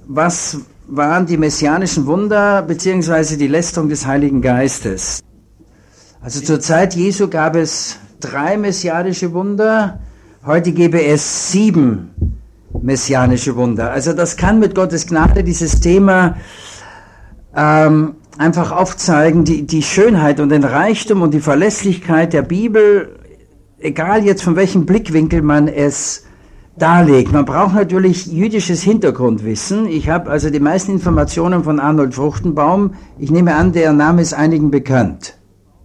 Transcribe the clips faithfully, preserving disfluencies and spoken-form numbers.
was waren die messianischen Wunder beziehungsweise die Lästerung des Heiligen Geistes? Also zur Zeit Jesu gab es drei messianische Wunder, heute gäbe es sieben messianische Wunder. Also das kann mit Gottes Gnade dieses Thema ähm, einfach aufzeigen, die, die Schönheit und den Reichtum und die Verlässlichkeit der Bibel, egal jetzt von welchem Blickwinkel man es darlegt. Man braucht natürlich jüdisches Hintergrundwissen. Ich habe also die meisten Informationen von Arnold Fruchtenbaum. Ich nehme an, der Name ist einigen bekannt.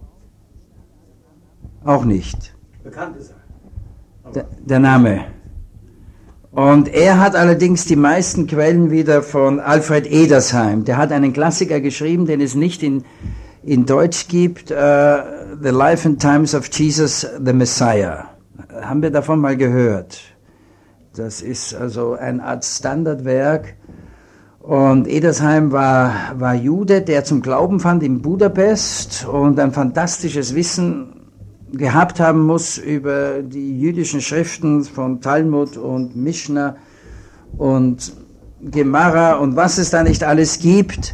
Auch nicht. Bekannt ist er. Der, der Name. Und er hat allerdings die meisten Quellen wieder von Alfred Edersheim. Der hat einen Klassiker geschrieben, den es nicht in, in Deutsch gibt, uh, The Life and Times of Jesus the Messiah. Haben wir davon mal gehört? Das ist also eine Art Standardwerk. Und Edersheim war, war Jude, der zum Glauben fand in Budapest und ein fantastisches Wissen gehabt haben muss über die jüdischen Schriften von Talmud und Mishnah und Gemara und was es da nicht alles gibt.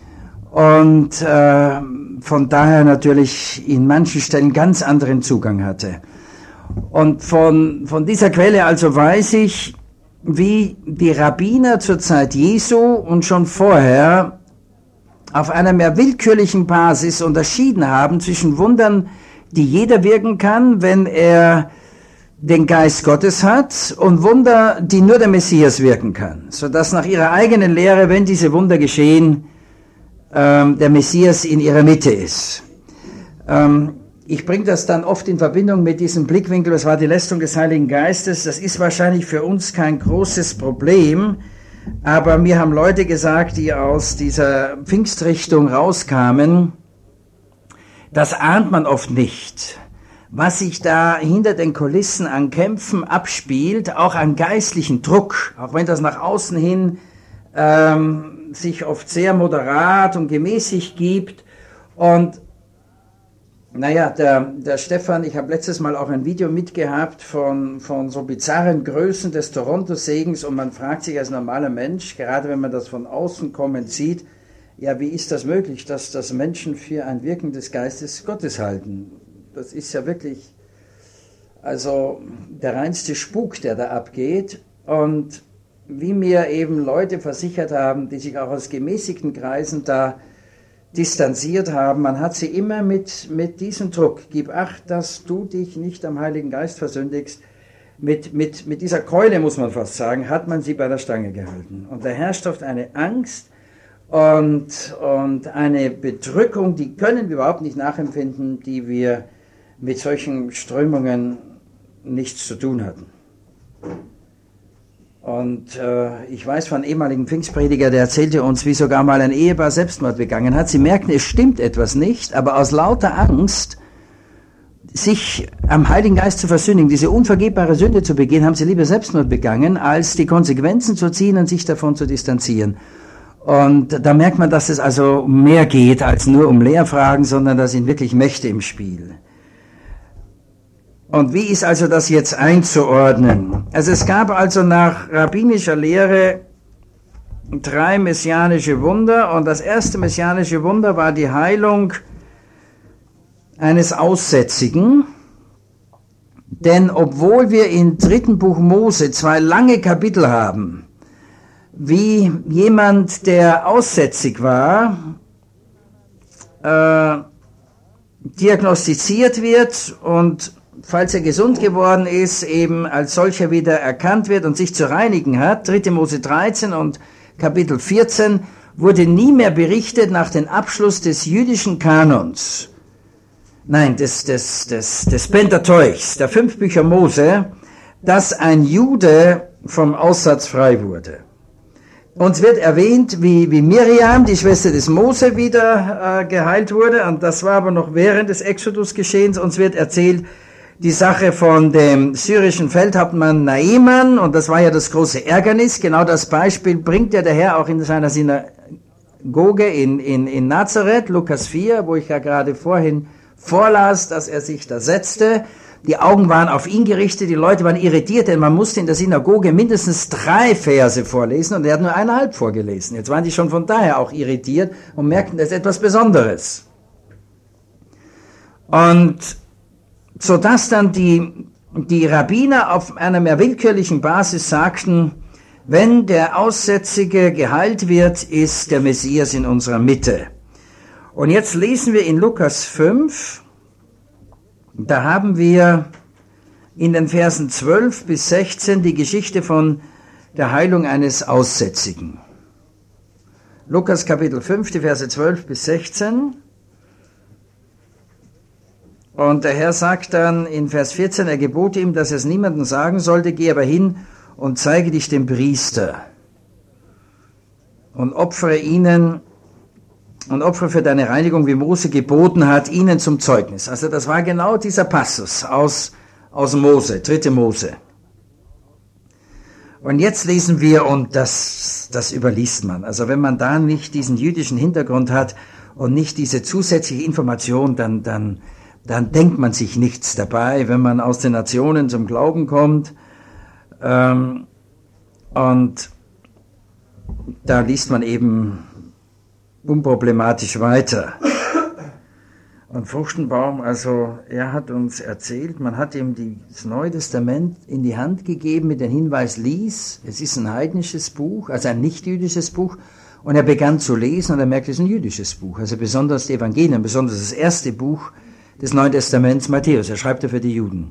Und äh, von daher natürlich in manchen Stellen ganz anderen Zugang hatte. Und von, von dieser Quelle also weiß ich, wie die Rabbiner zur Zeit Jesu und schon vorher auf einer mehr willkürlichen Basis unterschieden haben zwischen Wundern, die jeder wirken kann, wenn er den Geist Gottes hat, und Wunder, die nur der Messias wirken kann, sodass nach ihrer eigenen Lehre, wenn diese Wunder geschehen, ähm, der Messias in ihrer Mitte ist. Ähm, ich bringe das dann oft in Verbindung mit diesem Blickwinkel, das war die Lästerung des Heiligen Geistes. Das ist wahrscheinlich für uns kein großes Problem, aber mir haben Leute gesagt, die aus dieser Pfingstrichtung rauskamen, das ahnt man oft nicht, was sich da hinter den Kulissen an Kämpfen abspielt, auch an geistlichen Druck, auch wenn das nach außen hin ähm, sich oft sehr moderat und gemäßigt gibt. Und naja, der, der Stefan, ich habe letztes Mal auch ein Video mitgehabt von, von so bizarren Größen des Toronto-Segens, und man fragt sich als normaler Mensch, gerade wenn man das von außen kommend sieht, ja, wie ist das möglich, dass das Menschen für ein Wirken des Geistes Gottes halten? Das ist ja wirklich, also der reinste Spuk, der da abgeht. Und wie mir eben Leute versichert haben, die sich auch aus gemäßigten Kreisen da distanziert haben, man hat sie immer mit, mit diesem Druck, gib Acht, dass du dich nicht am Heiligen Geist versündigst, mit, mit, mit dieser Keule, muss man fast sagen, hat man sie bei der Stange gehalten. Und da herrscht oft eine Angst, Und, und eine Bedrückung, die können wir überhaupt nicht nachempfinden, die wir mit solchen Strömungen nichts zu tun hatten. Und äh, ich weiß von einem ehemaligen Pfingstprediger, der erzählte uns, wie sogar mal ein Ehepaar Selbstmord begangen hat. Sie merkten, es stimmt etwas nicht, aber aus lauter Angst, sich am Heiligen Geist zu versündigen, diese unvergebbare Sünde zu begehen, haben sie lieber Selbstmord begangen, als die Konsequenzen zu ziehen und sich davon zu distanzieren. Und da merkt man, dass es also mehr geht als nur um Lehrfragen, sondern da sind wirklich Mächte im Spiel. Und wie ist also das jetzt einzuordnen? Also es gab also nach rabbinischer Lehre drei messianische Wunder, und das erste messianische Wunder war die Heilung eines Aussätzigen. Denn obwohl wir im dritten Buch Mose zwei lange Kapitel haben, wie jemand, der aussätzig war, äh, diagnostiziert wird und falls er gesund geworden ist, eben als solcher wieder erkannt wird und sich zu reinigen hat. dritte Mose dreizehn und Kapitel vierzehn wurde nie mehr berichtet nach dem Abschluss des jüdischen Kanons, nein, des, des, des, des Pentateuchs, der fünf Bücher Mose, dass ein Jude vom Aussatz frei wurde. Uns wird erwähnt, wie, wie Miriam, die Schwester des Mose, wieder äh, geheilt wurde, und das war aber noch während des Exodus-Geschehens. Uns wird erzählt die Sache von dem syrischen Feldhauptmann Naaman, und das war ja das große Ärgernis. Genau das Beispiel bringt ja der Herr auch in seiner Synagoge in, in, in Nazareth, Lukas vier, wo ich ja gerade vorhin vorlas, dass er sich da setzte. Die Augen waren auf ihn gerichtet, die Leute waren irritiert, denn man musste in der Synagoge mindestens drei Verse vorlesen und er hat nur eineinhalb vorgelesen. Jetzt waren die schon von daher auch irritiert und merkten, das ist etwas Besonderes. Und so dass dann die, die Rabbiner auf einer mehr willkürlichen Basis sagten, wenn der Aussätzige geheilt wird, ist der Messias in unserer Mitte. Und jetzt lesen wir in Lukas fünf, da haben wir in den Versen zwölf bis sechzehn die Geschichte von der Heilung eines Aussätzigen. Lukas Kapitel fünf, die Verse zwölf bis sechzehn. Und der Herr sagt dann in Vers vierzehn, er gebot ihm, dass er es niemandem sagen sollte, geh aber hin und zeige dich dem Priester und opfere ihnen und opfere für deine Reinigung, wie Mose geboten hat, ihnen zum Zeugnis. Also das war genau dieser Passus aus, aus Mose, dritte Mose. Und jetzt lesen wir, und das, das überliest man. Also wenn man da nicht diesen jüdischen Hintergrund hat und nicht diese zusätzliche Information, dann, dann, dann denkt man sich nichts dabei, wenn man aus den Nationen zum Glauben kommt. Ähm, und da liest man eben unproblematisch weiter. Und Furstenbaum, also er hat uns erzählt, man hat ihm das Neue Testament in die Hand gegeben mit dem Hinweis, lies, es ist ein heidnisches Buch, also ein nicht-jüdisches Buch, und er begann zu lesen und er merkte, es ist ein jüdisches Buch, also besonders die Evangelien, besonders das erste Buch des Neuen Testaments, Matthäus, er schreibt ja für die Juden.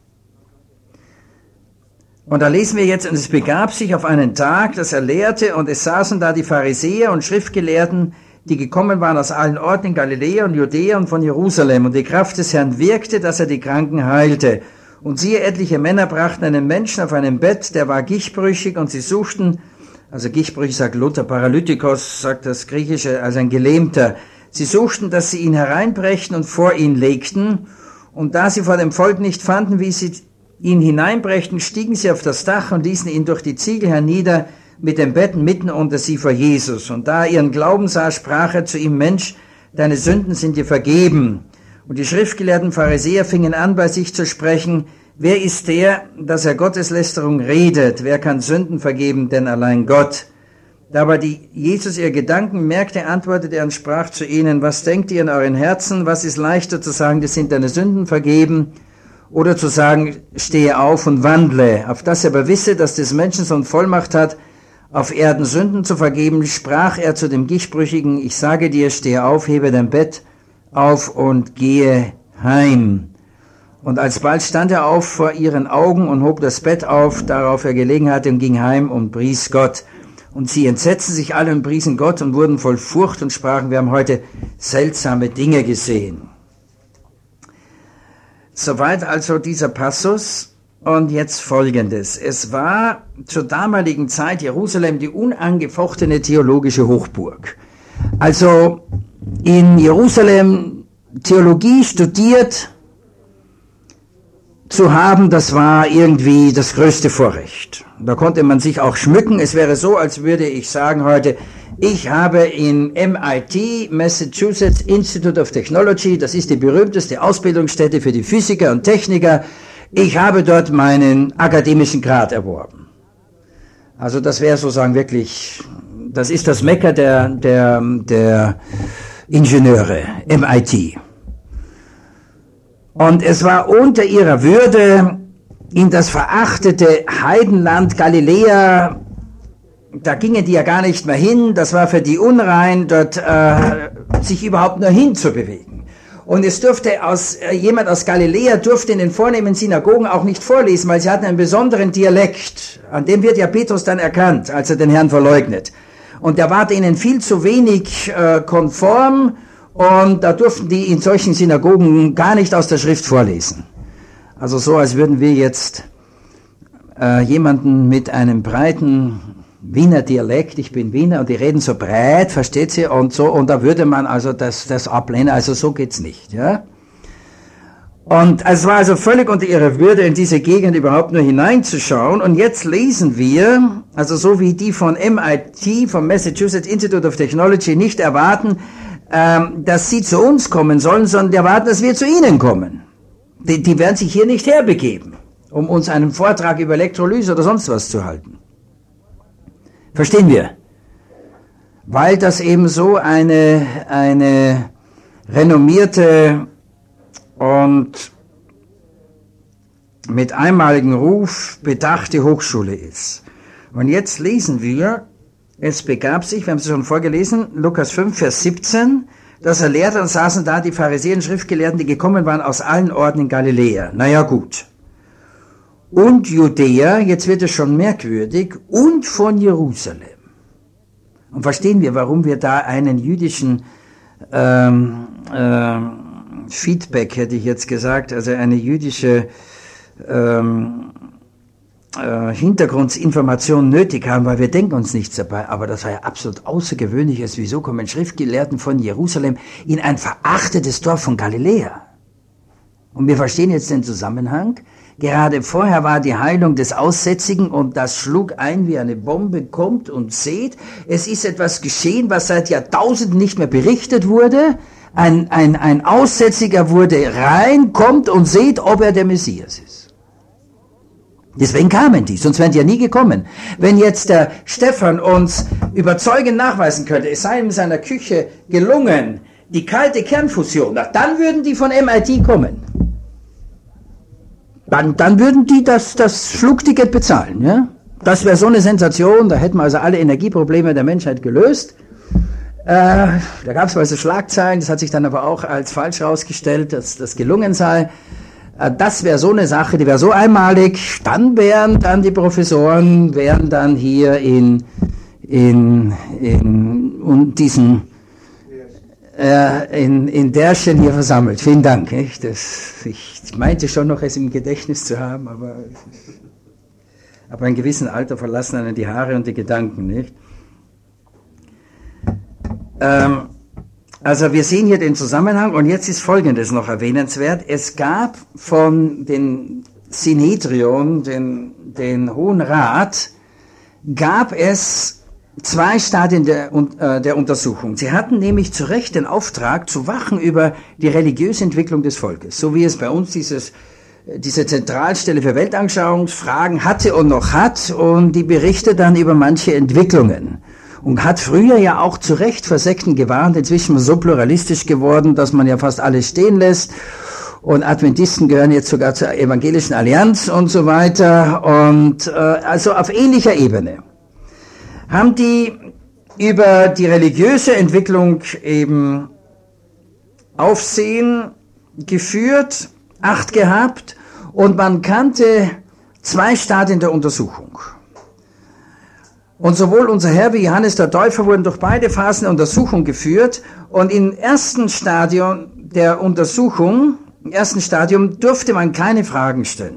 Und da lesen wir jetzt, und es begab sich auf einen Tag, dass er lehrte, und es saßen da die Pharisäer und Schriftgelehrten, die gekommen waren aus allen Orten in Galiläa und Judäa und von Jerusalem. Und die Kraft des Herrn wirkte, dass er die Kranken heilte. Und siehe, etliche Männer brachten einen Menschen auf einem Bett, der war gichtbrüchig, und sie suchten, also gichtbrüchig sagt Luther, Paralytikos sagt das Griechische, also ein Gelähmter. Sie suchten, dass sie ihn hereinbrächten und vor ihn legten. Und da sie vor dem Volk nicht fanden, wie sie ihn hineinbrächten, stiegen sie auf das Dach und ließen ihn durch die Ziegel hernieder mit dem Bett mitten unter sie vor Jesus. Und da er ihren Glauben sah, sprach er zu ihm, Mensch, deine Sünden sind dir vergeben. Und die schriftgelehrten Pharisäer fingen an, bei sich zu sprechen, wer ist der, dass er Gotteslästerung redet? Wer kann Sünden vergeben, denn allein Gott? Da aber die Jesus ihr Gedanken merkte, antwortete er und sprach zu ihnen, was denkt ihr in euren Herzen? Was ist leichter zu sagen, das sind deine Sünden vergeben? Oder zu sagen, stehe auf und wandle, auf das er aber wisse, dass des Menschensohn Vollmacht hat, auf Erden Sünden zu vergeben, sprach er zu dem Gichtbrüchigen, ich sage dir, stehe auf, hebe dein Bett auf und gehe heim. Und alsbald stand er auf vor ihren Augen und hob das Bett auf, darauf er gelegen hatte, und ging heim und pries Gott. Und sie entsetzten sich alle und priesen Gott und wurden voll Furcht und sprachen, wir haben heute seltsame Dinge gesehen. Soweit also dieser Passus. Und jetzt Folgendes. Es war zur damaligen Zeit Jerusalem die unangefochtene theologische Hochburg. Also in Jerusalem Theologie studiert zu haben, das war irgendwie das größte Vorrecht. Da konnte man sich auch schmücken. Es wäre so, als würde ich sagen heute, ich habe in M I T, Massachusetts Institute of Technology, das ist die berühmteste Ausbildungsstätte für die Physiker und Techniker, ich habe dort meinen akademischen Grad erworben. Also das wäre sozusagen wirklich, das ist das Mekka der, der, der Ingenieure, M I T. Und es war unter ihrer Würde in das verachtete Heidenland Galiläa, da gingen die ja gar nicht mehr hin, das war für die unrein, dort äh, sich überhaupt nur hinzubewegen. Und es durfte aus, äh, jemand aus Galiläa durfte in den vornehmen Synagogen auch nicht vorlesen, weil sie hatten einen besonderen Dialekt. An dem wird ja Petrus dann erkannt, als er den Herrn verleugnet. Und der war ihnen viel zu wenig äh, konform, und da durften die in solchen Synagogen gar nicht aus der Schrift vorlesen. Also so, als würden wir jetzt äh, jemanden mit einem breiten Wiener Dialekt, ich bin Wiener und die reden so breit, versteht sie, und so, und da würde man also das, das ablehnen, also so geht's nicht, ja. Und es war also völlig unter ihrer Würde, in diese Gegend überhaupt nur hineinzuschauen, und jetzt lesen wir, also so wie die von M I T, vom Massachusetts Institute of Technology, nicht erwarten, ähm, dass sie zu uns kommen sollen, sondern erwarten, dass wir zu ihnen kommen. Die, die werden sich hier nicht herbegeben, um uns einen Vortrag über Elektrolyse oder sonst was zu halten. Verstehen wir? Weil das eben so eine, eine renommierte und mit einmaligem Ruf bedachte Hochschule ist. Und jetzt lesen wir, es begab sich, wir haben es schon vorgelesen, Lukas fünf, Vers siebzehn, dass er lehrte und saßen da die Pharisäer und Schriftgelehrten, die gekommen waren aus allen Orten in Galiläa. Naja, gut. Und Judäa, jetzt wird es schon merkwürdig, und von Jerusalem. Und verstehen wir, warum wir da einen jüdischen ähm, ähm, Feedback, hätte ich jetzt gesagt, also eine jüdische ähm, äh, Hintergrundinformation nötig haben, weil wir denken uns nichts dabei. Aber das war ja absolut Außergewöhnliches. Wieso kommen Schriftgelehrten von Jerusalem in ein verachtetes Dorf von Galiläa? Und wir verstehen jetzt den Zusammenhang. Gerade vorher war die Heilung des Aussätzigen und das schlug ein wie eine Bombe. Kommt und seht, es ist etwas geschehen, was seit Jahrtausenden nicht mehr berichtet wurde. Ein, ein, ein Aussätziger wurde rein, kommt und seht, ob er der Messias ist. Deswegen kamen die, sonst wären die ja nie gekommen. Wenn jetzt der Stephan uns überzeugend nachweisen könnte, es sei ihm in seiner Küche gelungen, die kalte Kernfusion, dann würden die von M I T kommen. Dann, dann würden die das, das Flugticket bezahlen. Ja? Das wäre so eine Sensation, da hätten wir also alle Energieprobleme der Menschheit gelöst. Äh, da gab es also Schlagzeilen, das hat sich dann aber auch als falsch herausgestellt, dass das gelungen sei. Äh, das wäre so eine Sache, die wäre so einmalig. Dann wären dann die Professoren, wären dann hier in, in, in und diesen In, in Derschen hier versammelt. Vielen Dank. Nicht? Das, ich meinte schon noch, es im Gedächtnis zu haben, aber ab einem gewissen Alter verlassen einen die Haare und die Gedanken. Nicht? Ähm, also wir sehen hier den Zusammenhang und jetzt ist Folgendes noch erwähnenswert. Es gab von den Synhedrion, den, den Hohen Rat, gab es zwei Stadien der, äh, der Untersuchung. Sie hatten nämlich zu Recht den Auftrag, zu wachen über die religiöse Entwicklung des Volkes, so wie es bei uns dieses, diese Zentralstelle für Weltanschauungsfragen hatte und noch hat, und die berichtet dann über manche Entwicklungen. Und hat früher ja auch zu Recht vor Sekten gewarnt, inzwischen so pluralistisch geworden, dass man ja fast alles stehen lässt. Und Adventisten gehören jetzt sogar zur Evangelischen Allianz und so weiter. Und äh, also auf ähnlicher Ebene haben die über die religiöse Entwicklung eben Aufsehen geführt, Acht gehabt, und man kannte zwei Stadien der Untersuchung. Und sowohl unser Herr wie Johannes der Täufer wurden durch beide Phasen der Untersuchung geführt, und im ersten Stadium der Untersuchung, im ersten Stadium durfte man keine Fragen stellen,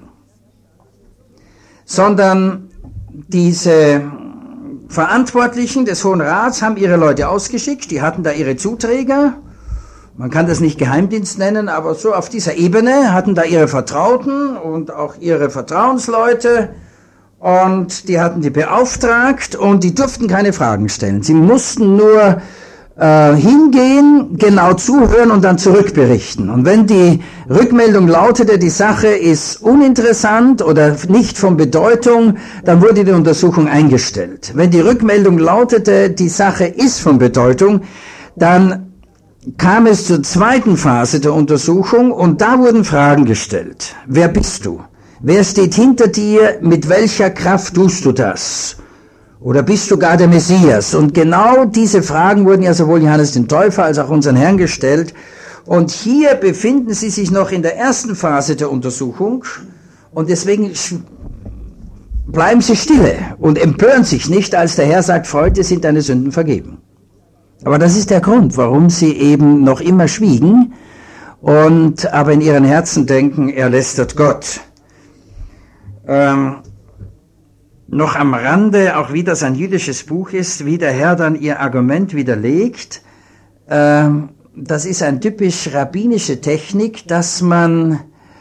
sondern diese Verantwortlichen des Hohen Rats haben ihre Leute ausgeschickt, die hatten da ihre Zuträger, man kann das nicht Geheimdienst nennen, aber so auf dieser Ebene hatten da ihre Vertrauten und auch ihre Vertrauensleute, und die hatten die beauftragt und die durften keine Fragen stellen. Sie mussten nur äh, hingehen, genau zuhören und dann zurückberichten. Und wenn die Rückmeldung lautete, die Sache ist uninteressant oder nicht von Bedeutung, dann wurde die Untersuchung eingestellt. Wenn die Rückmeldung lautete, die Sache ist von Bedeutung, dann kam es zur zweiten Phase der Untersuchung, und da wurden Fragen gestellt. Wer bist du? Wer steht hinter dir? Mit welcher Kraft tust du das? Oder bist du gar der Messias? Und genau diese Fragen wurden ja sowohl Johannes den Täufer als auch unseren Herrn gestellt. Und hier befinden sie sich noch in der ersten Phase der Untersuchung. Und deswegen bleiben sie stille und empören sich nicht, als der Herr sagt, heute sind deine Sünden vergeben. Aber das ist der Grund, warum sie eben noch immer schwiegen und aber in ihren Herzen denken, er lästert Gott. Ähm, noch am Rande, auch wie das ein jüdisches Buch ist, wie der Herr dann ihr Argument widerlegt. Ähm, das ist eine typisch rabbinische Technik, dass man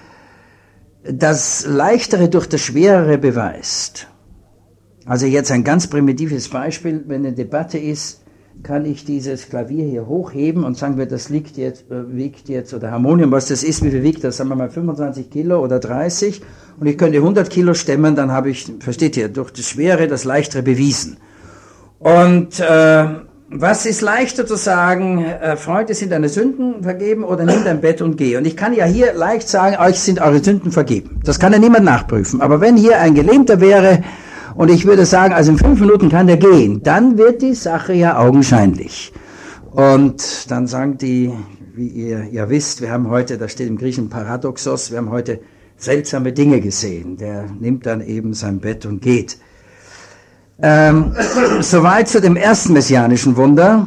das Leichtere durch das Schwerere beweist. Also jetzt ein ganz primitives Beispiel, wenn eine Debatte ist kann ich dieses Klavier hier hochheben und sagen wir, das liegt jetzt, äh, wiegt jetzt, oder Harmonium, was das ist, wie viel wiegt das, sagen wir mal fünfundzwanzig Kilo oder dreißig, und ich könnte hundert Kilo stemmen, dann habe ich, versteht ihr, durch das Schwere das Leichtere bewiesen. Und äh, was ist leichter zu sagen, äh, Freunde, sind deine Sünden vergeben, oder nimm dein Bett und geh? Und ich kann ja hier leicht sagen, euch sind eure Sünden vergeben. Das kann ja niemand nachprüfen. Aber wenn hier ein Gelähmter wäre, und ich würde sagen, also in fünf Minuten kann der gehen, dann wird die Sache ja augenscheinlich. Und dann sagen die, wie ihr ja wisst, wir haben heute, da steht im Griechischen Paradoxos, wir haben heute seltsame Dinge gesehen. Der nimmt dann eben sein Bett und geht. Ähm, soweit zu dem ersten messianischen Wunder.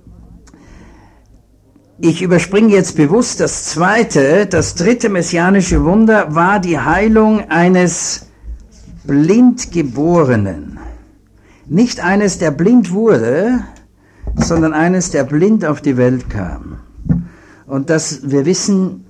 Ich überspringe jetzt bewusst das zweite. Das dritte messianische Wunder war die Heilung eines Blindgeborenen. Nicht eines, der blind wurde, sondern eines, der blind auf die Welt kam. Und das, wir wissen,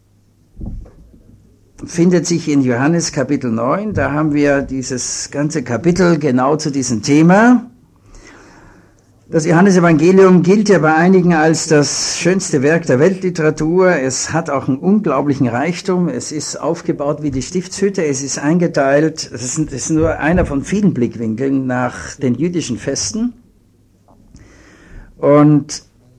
findet sich in Johannes Kapitel neun. Da haben wir dieses ganze Kapitel genau zu diesem Thema. Das Johannesevangelium gilt ja bei einigen als das schönste Werk der Weltliteratur. Es hat auch einen unglaublichen Reichtum. Es ist aufgebaut wie die Stiftshütte. Es ist eingeteilt. Es ist, es ist nur einer von vielen Blickwinkeln nach den jüdischen Festen. Und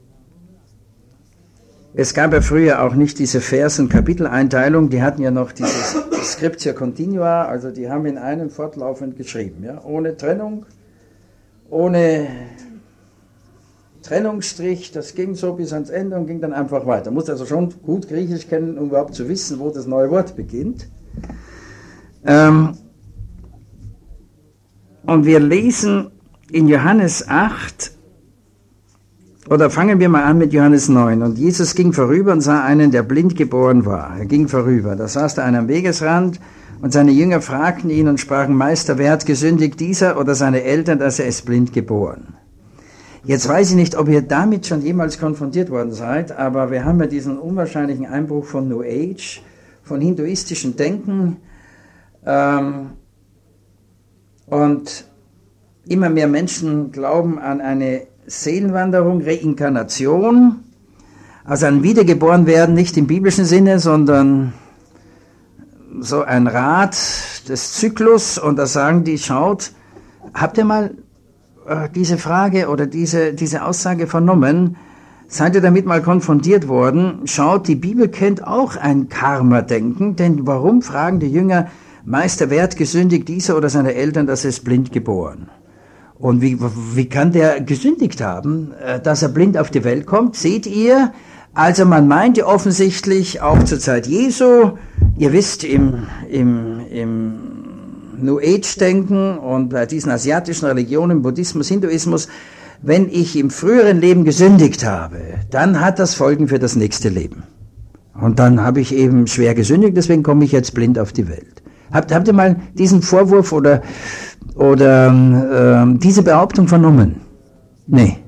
es gab ja früher auch nicht diese Vers- und Kapiteleinteilung. Die hatten ja noch dieses Scriptia Continua. Also die haben in einem fortlaufend geschrieben. Ja? Ohne Trennung, ohne Trennungsstrich, das ging so bis ans Ende und ging dann einfach weiter. Man muss also schon gut Griechisch kennen, um überhaupt zu wissen, wo das neue Wort beginnt. Ähm und wir lesen in Johannes acht, oder fangen wir mal an mit Johannes neun. Und Jesus ging vorüber und sah einen, der blind geboren war. Er ging vorüber. Da saß da einer am Wegesrand, und seine Jünger fragten ihn und sprachen, Meister, wer hat gesündigt, dieser oder seine Eltern, dass er ist blind geboren? Jetzt weiß ich nicht, ob ihr damit schon jemals konfrontiert worden seid, aber wir haben ja diesen unwahrscheinlichen Einbruch von New Age, von hinduistischem Denken, ähm, und immer mehr Menschen glauben an eine Seelenwanderung, Reinkarnation, also ein Wiedergeborenwerden, nicht im biblischen Sinne, sondern so ein Rad des Zyklus, und da sagen die, schaut, habt ihr mal diese Frage oder diese, diese Aussage vernommen, seid ihr damit mal konfrontiert worden? Schaut, die Bibel kennt auch ein Karma-Denken, denn warum fragen die Jünger, Meister, wer hat gesündigt, dieser oder seine Eltern, dass er ist blind geboren? Und wie, wie kann der gesündigt haben, dass er blind auf die Welt kommt? Seht ihr? Also man meinte offensichtlich auch zur Zeit Jesu, ihr wisst, im, im, im New Age-Denken und bei diesen asiatischen Religionen, Buddhismus, Hinduismus, wenn ich im früheren Leben gesündigt habe, dann hat das Folgen für das nächste Leben. Und dann habe ich eben schwer gesündigt, deswegen komme ich jetzt blind auf die Welt. Habt, habt ihr mal diesen Vorwurf oder, oder äh, diese Behauptung vernommen? Nee.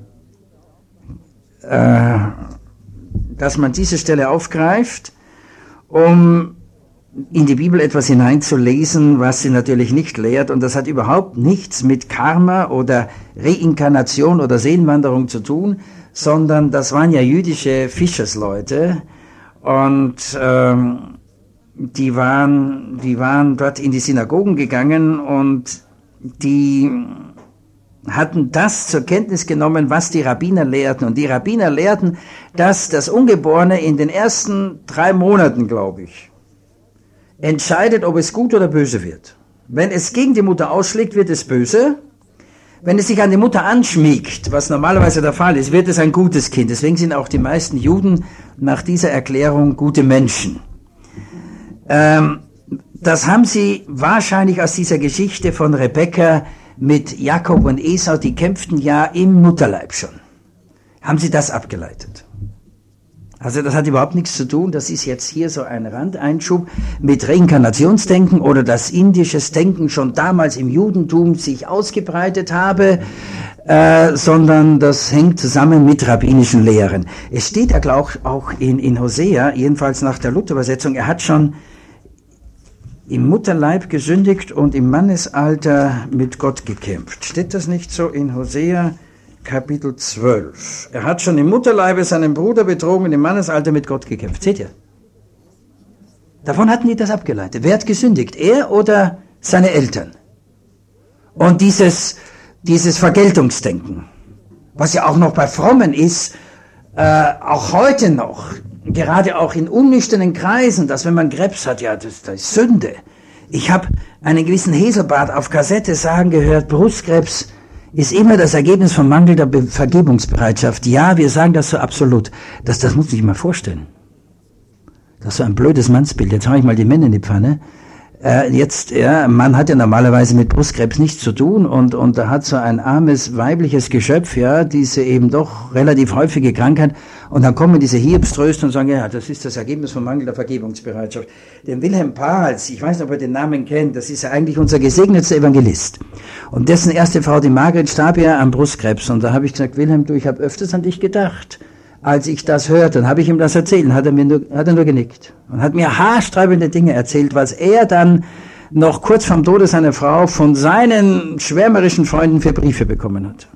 Äh, dass man diese Stelle aufgreift, um in die Bibel etwas hineinzulesen, was sie natürlich nicht lehrt, und das hat überhaupt nichts mit Karma oder Reinkarnation oder Seelenwanderung zu tun, sondern das waren ja jüdische Fischersleute, und ähm, die waren, die waren dort in die Synagogen gegangen, und die hatten das zur Kenntnis genommen, was die Rabbiner lehrten. Und die Rabbiner lehrten, dass das Ungeborene in den ersten drei Monaten, glaube ich, entscheidet, ob es gut oder böse wird. Wenn es gegen die Mutter ausschlägt, wird es böse. Wenn es sich an die Mutter anschmiegt, was normalerweise der Fall ist, wird es ein gutes Kind. Deswegen sind auch die meisten Juden nach dieser Erklärung gute Menschen. Ähm, das haben sie wahrscheinlich aus dieser Geschichte von Rebekka mit Jakob und Esau, die kämpften ja im Mutterleib schon. Haben sie das abgeleitet? Also das hat überhaupt nichts zu tun, das ist jetzt hier so ein Randeinschub mit Reinkarnationsdenken oder dass indisches Denken schon damals im Judentum sich ausgebreitet habe, äh, sondern das hängt zusammen mit rabbinischen Lehren. Es steht ja auch, auch in, in Hosea, jedenfalls nach der Luther-Übersetzung, er hat schon im Mutterleib gesündigt und im Mannesalter mit Gott gekämpft. Steht das nicht so in Hosea Kapitel zwölf. Er hat schon im Mutterleibe seinen Bruder betrogen und im Mannesalter mit Gott gekämpft. Seht ihr? Davon hatten die das abgeleitet. Wer hat gesündigt? Er oder seine Eltern? Und dieses, dieses Vergeltungsdenken, was ja auch noch bei Frommen ist, äh, auch heute noch, gerade auch in unnüchternen Kreisen, dass wenn man Krebs hat, ja, das, das ist Sünde. Ich habe einen gewissen Heselbart auf Kassette sagen gehört, Brustkrebs ist immer das Ergebnis von mangelnder Be- Vergebungsbereitschaft. Ja, wir sagen das so absolut. Das, das muss ich mal vorstellen. Das ist so ein blödes Mannsbild. Jetzt habe ich mal die Männer in die Pfanne. Äh, jetzt, ja, ein Mann hat ja normalerweise mit Brustkrebs nichts zu tun und, und da hat so ein armes weibliches Geschöpf, ja, diese eben doch relativ häufige Krankheit und dann kommen diese Hiobströster und sagen, ja, das ist das Ergebnis von mangelnder Vergebungsbereitschaft. Den Wilhelm Pahls, ich weiß nicht, ob ihr den Namen kennt, das ist ja eigentlich unser gesegnetster Evangelist und dessen erste Frau, die Margret, starb ja an Brustkrebs und da habe ich gesagt, Wilhelm, du, ich habe öfters an dich gedacht. Als ich das hörte, dann habe ich ihm das erzählt, hat er mir nur, hat er nur genickt und hat mir haarsträubende Dinge erzählt, was er dann noch kurz vorm Tode seiner Frau von seinen schwärmerischen Freunden für Briefe bekommen hat.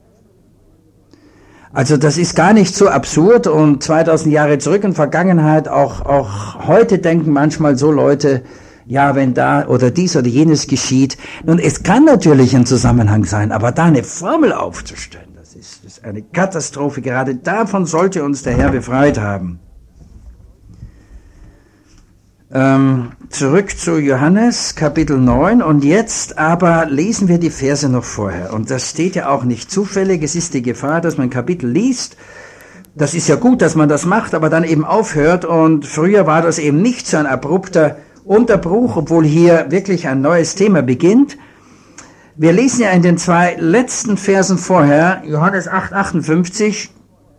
Also das ist gar nicht so absurd und zweitausend Jahre zurück in Vergangenheit, auch, auch heute denken manchmal so Leute, ja, wenn da oder dies oder jenes geschieht. Nun, es kann natürlich ein Zusammenhang sein, aber da eine Formel aufzustellen, das ist eine Katastrophe. Gerade davon sollte uns der Herr befreit haben. Ähm, zurück zu Johannes, Kapitel neun. Und jetzt aber lesen wir die Verse noch vorher. Und das steht ja auch nicht zufällig. Es ist die Gefahr, dass man Kapitel liest. Das ist ja gut, dass man das macht, aber dann eben aufhört. Und früher war das eben nicht so ein abrupter Unterbruch, obwohl hier wirklich ein neues Thema beginnt. Wir lesen ja in den zwei letzten Versen vorher, Johannes acht, achtundfünfzig,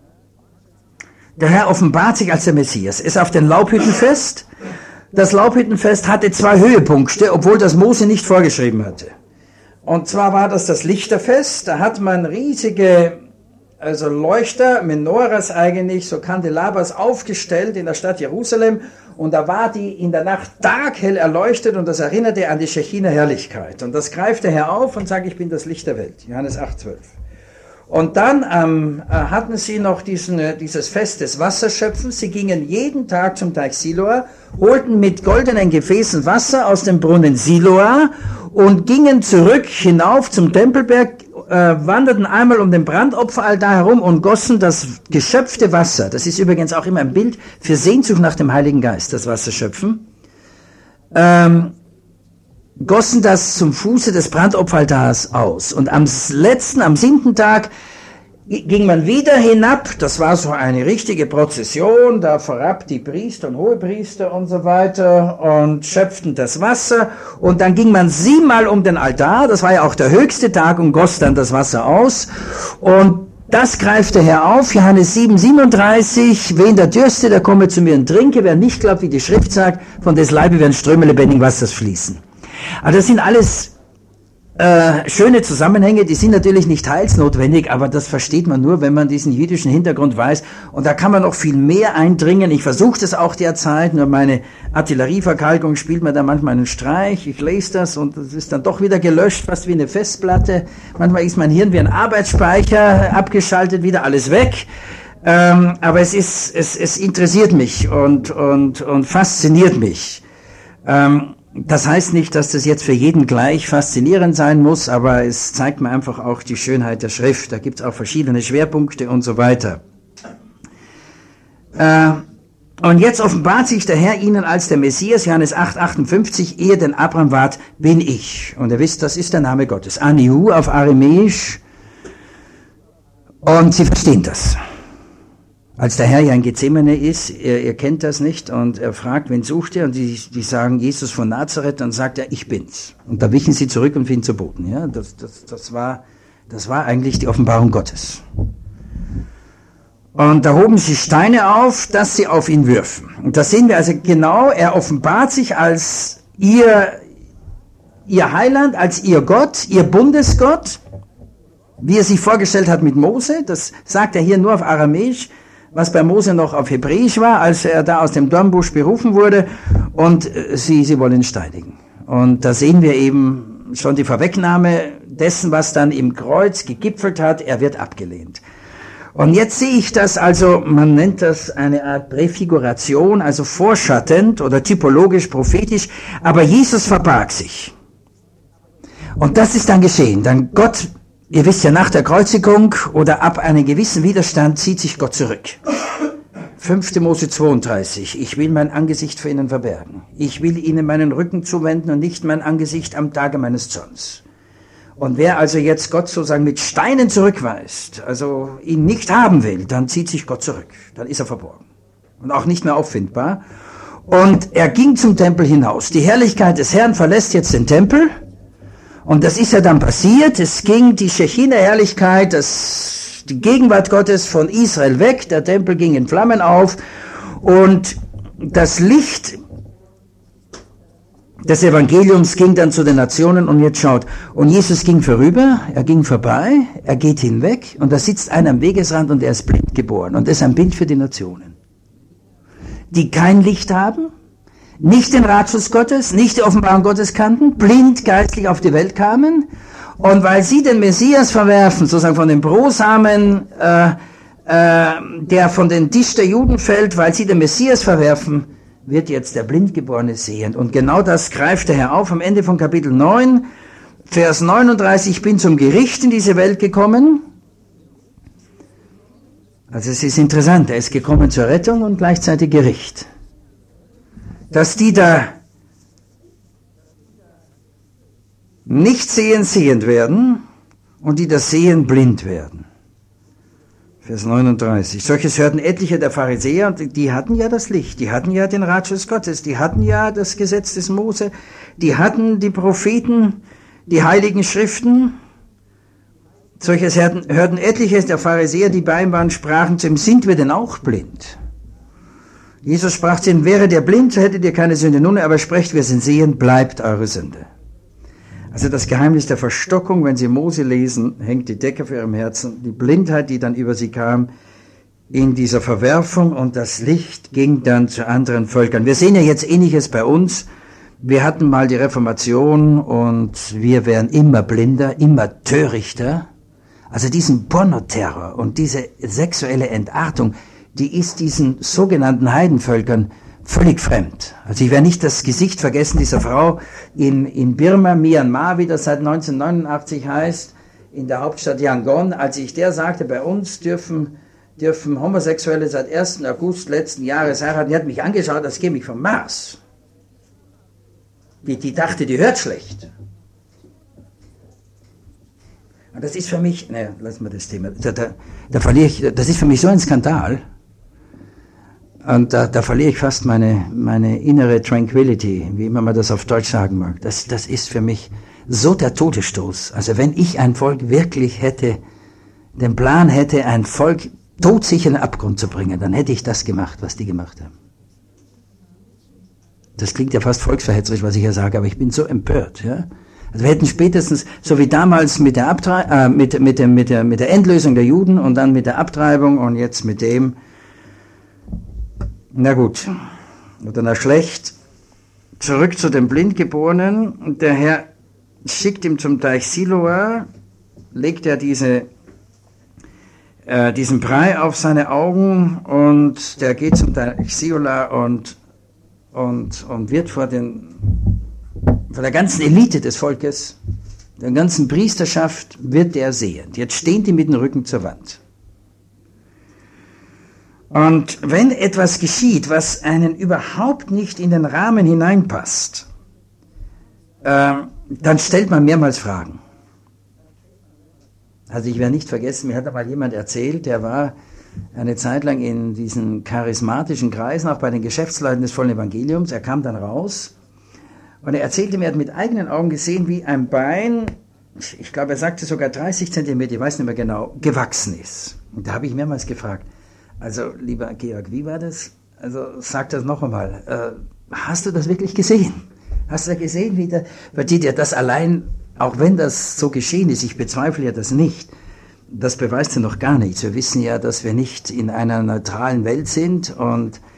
der Herr offenbart sich als der Messias, ist auf den Laubhüttenfest. Das Laubhüttenfest hatte zwei Höhepunkte, obwohl das Mose nicht vorgeschrieben hatte. Und zwar war das das Lichterfest, da hat man riesige, also Leuchter, Menoras eigentlich, so Kandelabers aufgestellt in der Stadt Jerusalem. Und da war die in der Nacht taghell erleuchtet und das erinnerte an die Schechiner Herrlichkeit. Und das greift der Herr auf und sagt, ich bin das Licht der Welt. Johannes acht, zwölf. Und dann ähm, hatten sie noch diesen, dieses Fest des Wasserschöpfens. Sie gingen jeden Tag zum Teich Siloa, holten mit goldenen Gefäßen Wasser aus dem Brunnen Siloa und gingen zurück hinauf zum Tempelberg, äh, wanderten einmal um den Brandopferaltar herum und gossen das geschöpfte Wasser. Das ist übrigens auch immer ein Bild für Sehnsucht nach dem Heiligen Geist, das Wasserschöpfen. Ähm, gossen das zum Fuße des Brandopferaltars aus. Und am letzten, am siebten Tag ging man wieder hinab, das war so eine richtige Prozession, da vorab die Priester und Hohepriester und so weiter und schöpften das Wasser und dann ging man siebenmal um den Altar, das war ja auch der höchste Tag und goss dann das Wasser aus und das greift der Herr auf, Johannes sieben, siebenunddreißig, wen der dürste, der komme zu mir und trinke, wer nicht glaubt, wie die Schrift sagt, von des Leibe werden Ströme lebendigen Wassers fließen. Also das sind alles Äh, schöne Zusammenhänge, die sind natürlich nicht heilsnotwendig, aber das versteht man nur, wenn man diesen jüdischen Hintergrund weiß. Und da kann man noch viel mehr eindringen. Ich versuche das auch derzeit, nur meine Artillerieverkalkung spielt mir da manchmal einen Streich. Ich lese das und das ist dann doch wieder gelöscht, fast wie eine Festplatte. Manchmal ist mein Hirn wie ein Arbeitsspeicher, abgeschaltet, wieder alles weg. Ähm, aber es ist, es, es interessiert mich und, und, und fasziniert mich. Ähm, Das heißt nicht, dass das jetzt für jeden gleich faszinierend sein muss, aber es zeigt mir einfach auch die Schönheit der Schrift. Da gibt es auch verschiedene Schwerpunkte und so weiter. Äh, und jetzt offenbart sich der Herr ihnen als der Messias, Johannes acht, achtundfünfzig, ehe denn Abraham ward, bin ich. Und ihr wisst, das ist der Name Gottes. Anihu auf Aramäisch. Und sie verstehen das. Als der Herr ja in Gethsemane ist, ihr, ihr kennt das nicht, und er fragt, wen sucht ihr? Und die, die sagen, Jesus von Nazareth, dann sagt er, ich bin's. Und da wichen sie zurück und fielen zu Boden. Ja, das, das, das war, das war eigentlich die Offenbarung Gottes. Und da hoben sie Steine auf, dass sie auf ihn würfen. Und da sehen wir also genau, er offenbart sich als ihr, ihr Heiland, als ihr Gott, ihr Bundesgott, wie er sich vorgestellt hat mit Mose. Das sagt er hier nur auf Aramäisch, was bei Mose noch auf Hebräisch war, als er da aus dem Dornbusch berufen wurde, und sie, sie wollen steinigen. Und da sehen wir eben schon die Vorwegnahme dessen, was dann im Kreuz gegipfelt hat, er wird abgelehnt. Und jetzt sehe ich das also, man nennt das eine Art Präfiguration, also vorschattend oder typologisch prophetisch, aber Jesus verbarg sich. Und das ist dann geschehen. Dann Gott, ihr wisst ja, nach der Kreuzigung oder ab einem gewissen Widerstand zieht sich Gott zurück. fünfte Mose zweiunddreißig. Ich will mein Angesicht vor ihnen verbergen. Ich will ihnen meinen Rücken zuwenden und nicht mein Angesicht am Tage meines Zorns. Und wer also jetzt Gott sozusagen mit Steinen zurückweist, also ihn nicht haben will, dann zieht sich Gott zurück. Dann ist er verborgen. Und auch nicht mehr auffindbar. Und er ging zum Tempel hinaus. Die Herrlichkeit des Herrn verlässt jetzt den Tempel. Und das ist ja dann passiert. Es ging die Schechina-Herrlichkeit, das, die Gegenwart Gottes von Israel weg. Der Tempel ging in Flammen auf. Und das Licht des Evangeliums ging dann zu den Nationen. Und jetzt schaut, und Jesus ging vorüber, er ging vorbei, er geht hinweg. Und da sitzt einer am Wegesrand und er ist blind geboren. Und das ist ein Bild für die Nationen, die kein Licht haben, nicht den Ratschluss Gottes, nicht die Offenbarung Gottes kannten, blind geistlich auf die Welt kamen. Und weil sie den Messias verwerfen, sozusagen von dem Brosamen, äh, äh, der von den Tisch der Juden fällt, weil sie den Messias verwerfen, wird jetzt der Blindgeborene sehend. Und genau das greift der Herr auf am Ende von Kapitel neun, Vers neununddreißig, ich bin zum Gericht in diese Welt gekommen. Also es ist interessant, er ist gekommen zur Rettung und gleichzeitig Gericht. Dass die da nicht sehen, sehend werden und die das Sehen blind werden. Vers neununddreißig. Solches hörten etliche der Pharisäer und die hatten ja das Licht, die hatten ja den Ratschluss Gottes, die hatten ja das Gesetz des Mose, die hatten die Propheten, die heiligen Schriften. Solches hörten, hörten etliche der Pharisäer, die bei ihm waren, sprachen zu ihm, sind wir denn auch blind? Jesus sprach zu ihnen, wäre der blind, so hättet ihr keine Sünde. Nun aber sprecht, wir sind sehen, bleibt eure Sünde. Also das Geheimnis der Verstockung, wenn Sie Mose lesen, hängt die Decke vor ihrem Herzen, die Blindheit, die dann über sie kam, in dieser Verwerfung und das Licht ging dann zu anderen Völkern. Wir sehen ja jetzt Ähnliches bei uns. Wir hatten mal die Reformation und wir werden immer blinder, immer törichter. Also diesen Pornoterror und diese sexuelle Entartung, die ist diesen sogenannten Heidenvölkern völlig fremd. Also ich werde nicht das Gesicht vergessen dieser Frau in, in Birma, Myanmar, wie das seit neunzehnhundertneunundachtzig heißt, in der Hauptstadt Yangon, als ich der sagte, bei uns dürfen, dürfen Homosexuelle seit ersten August letzten Jahres heiraten. Die hat mich angeschaut, als käme ich vom Mars. Die, die dachte, die hört schlecht. Und das ist für mich, naja, lassen wir das Thema, da, da, da verliere ich, das ist für mich so ein Skandal. Und da, da verliere ich fast meine, meine innere Tranquility, wie immer man das auf Deutsch sagen mag. Das, das ist für mich so der Todesstoß. Also wenn ich ein Volk wirklich hätte, den Plan hätte, ein Volk todsicher in den Abgrund zu bringen, dann hätte ich das gemacht, was die gemacht haben. Das klingt ja fast volksverhetzerisch, was ich ja sage, aber ich bin so empört, ja. Also wir hätten spätestens, so wie damals mit der, Abtrei äh, mit, mit, dem, mit, der, mit der Endlösung der Juden und dann mit der Abtreibung und jetzt mit dem, na gut, oder na schlecht, zurück zu dem Blindgeborenen. Der Herr schickt ihm zum Teich Siloa, legt er diese, äh, diesen Brei auf seine Augen und der geht zum Teich Siloa und, und, und wird vor den von der ganzen Elite des Volkes, der ganzen Priesterschaft, wird der sehend. Jetzt stehen die mit dem Rücken zur Wand. Und wenn etwas geschieht, was einen überhaupt nicht in den Rahmen hineinpasst, äh, dann stellt man mehrmals Fragen. Also ich werde nicht vergessen, mir hat einmal jemand erzählt, der war eine Zeit lang in diesen charismatischen Kreisen, auch bei den Geschäftsleuten des vollen Evangeliums. Er kam dann raus und er erzählte mir, er hat mit eigenen Augen gesehen, wie ein Bein, ich glaube, er sagte sogar dreißig Zentimeter, ich weiß nicht mehr genau, gewachsen ist. Und da habe ich mehrmals gefragt, also lieber Georg, wie war das? Also sag das noch einmal, äh, hast du das wirklich gesehen? Hast du gesehen, wie der, versteht ihr, das allein, auch wenn das so geschehen ist, ich bezweifle ja das nicht, das beweist ja noch gar nichts. Wir wissen ja, dass wir nicht in einer neutralen Welt sind und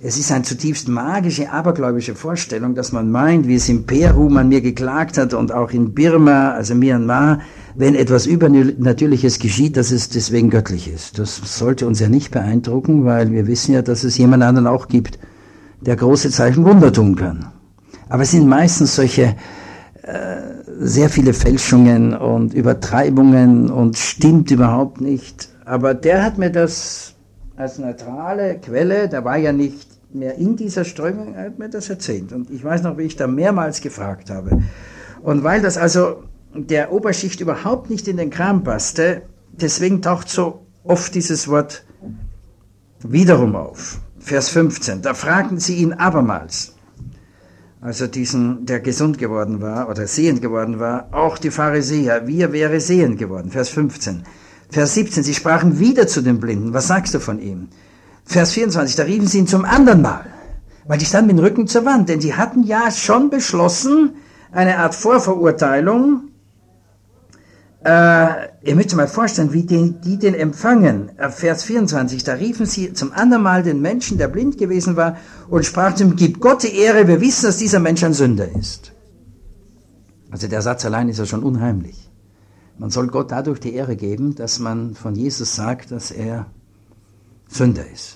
Es ist eine zutiefst magische, abergläubische Vorstellung, dass man meint, wie es in Peru man mir geklagt hat und auch in Birma, also Myanmar, wenn etwas Übernatürliches geschieht, dass es deswegen göttlich ist. Das sollte uns ja nicht beeindrucken, weil wir wissen ja, dass es jemand anderen auch gibt, der große Zeichen Wunder tun kann. Aber es sind meistens solche äh, sehr viele Fälschungen und Übertreibungen und stimmt überhaupt nicht. Aber der hat mir das als neutrale Quelle, der war ja nicht mehr in dieser Strömung, er hat mir das erzählt. Und ich weiß noch, wie ich da mehrmals gefragt habe. Und weil das also der Oberschicht überhaupt nicht in den Kram passte, deswegen taucht so oft dieses Wort wiederum auf. Vers fünfzehn, da fragten sie ihn abermals, also diesen, der gesund geworden war oder sehend geworden war, auch die Pharisäer, wie er wäre sehend geworden. Vers fünfzehn. Vers siebzehn, sie sprachen wieder zu den Blinden, was sagst du von ihm? Vers vierundzwanzig, da riefen sie ihn zum anderen Mal, weil die standen mit dem Rücken zur Wand, denn die hatten ja schon beschlossen, eine Art Vorverurteilung. Äh, ihr müsst euch mal vorstellen, wie die, die den empfangen. Vers vierundzwanzig, da riefen sie zum anderen Mal den Menschen, der blind gewesen war, und sprachen zu ihm, gib Gott die Ehre, wir wissen, dass dieser Mensch ein Sünder ist. Also der Satz allein ist ja schon unheimlich. Man soll Gott dadurch die Ehre geben, dass man von Jesus sagt, dass er Sünder ist.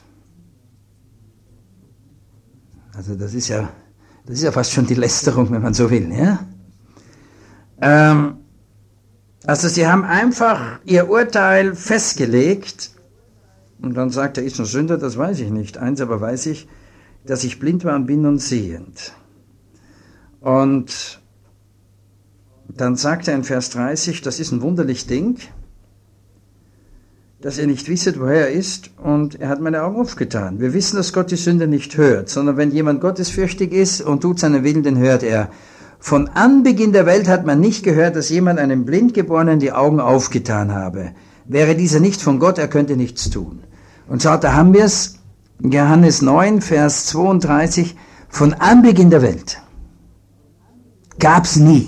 Also das ist ja, das ist ja fast schon die Lästerung, wenn man so will, ja? Ähm, also sie haben einfach ihr Urteil festgelegt und dann sagt er, ist ein Sünder, das weiß ich nicht. Eins aber weiß ich, dass ich blind war und bin nun sehend. Und dann sagt er in Vers dreißig, das ist ein wunderlich Ding, dass ihr nicht wisset, woher er ist, und er hat meine Augen aufgetan. Wir wissen, dass Gott die Sünde nicht hört, sondern wenn jemand gottesfürchtig ist und tut seinen Willen, den hört er. Von Anbeginn der Welt hat man nicht gehört, dass jemand einem Blindgeborenen die Augen aufgetan habe. Wäre dieser nicht von Gott, er könnte nichts tun. Und schaut, da haben wir es, Johannes neun, Vers zweiunddreißig, von Anbeginn der Welt gab's nie.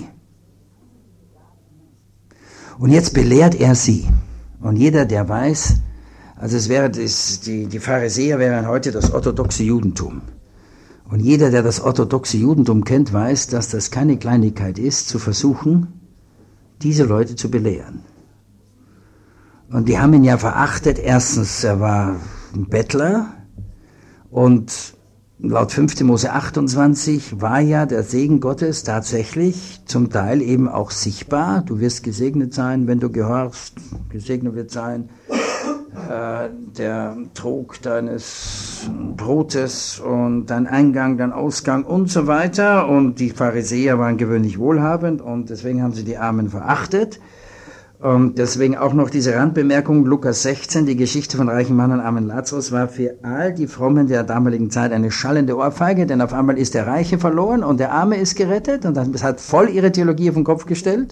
Und jetzt belehrt er sie. Und jeder, der weiß, also es wäre das, die, die Pharisäer wären heute das orthodoxe Judentum. Und jeder, der das orthodoxe Judentum kennt, weiß, dass das keine Kleinigkeit ist, zu versuchen, diese Leute zu belehren. Und die haben ihn ja verachtet. Erstens, er war ein Bettler und laut fünfter Mose achtundzwanzig war ja der Segen Gottes tatsächlich zum Teil eben auch sichtbar. Du wirst gesegnet sein, wenn du gehorchst. Gesegnet wird sein äh, der Trog deines Brotes und dein Eingang, dein Ausgang und so weiter. Und die Pharisäer waren gewöhnlich wohlhabend und deswegen haben sie die Armen verachtet. Und deswegen auch noch diese Randbemerkung, Lukas sechzehn, die Geschichte von reichen Mann und armen Lazarus war für all die Frommen der damaligen Zeit eine schallende Ohrfeige, denn auf einmal ist der Reiche verloren und der Arme ist gerettet und das hat voll ihre Theologie auf den Kopf gestellt.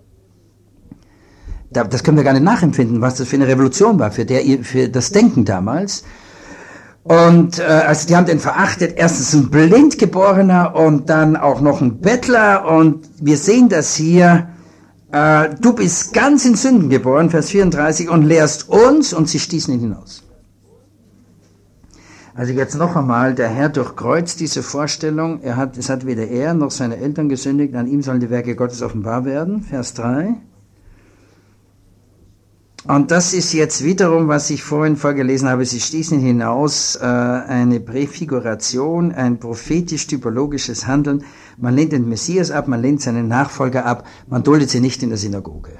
Das können wir gar nicht nachempfinden, was das für eine Revolution war, für, der, für das Denken damals. Und äh, also die haben den verachtet, erstens ein Blindgeborener und dann auch noch ein Bettler und wir sehen das hier. Uh, du bist ganz in Sünden geboren, Vers vierunddreißig, und lehrst uns, und sie stießen ihn hinaus. Also jetzt noch einmal, der Herr durchkreuzt diese Vorstellung, er hat, es hat weder er noch seine Eltern gesündigt, an ihm sollen die Werke Gottes offenbar werden, Vers drei. Und das ist jetzt wiederum, was ich vorhin vorgelesen habe, sie stießen ihn hinaus, äh, eine Präfiguration, ein prophetisch-typologisches Handeln. Man lehnt den Messias ab, man lehnt seinen Nachfolger ab, man duldet sie nicht in der Synagoge.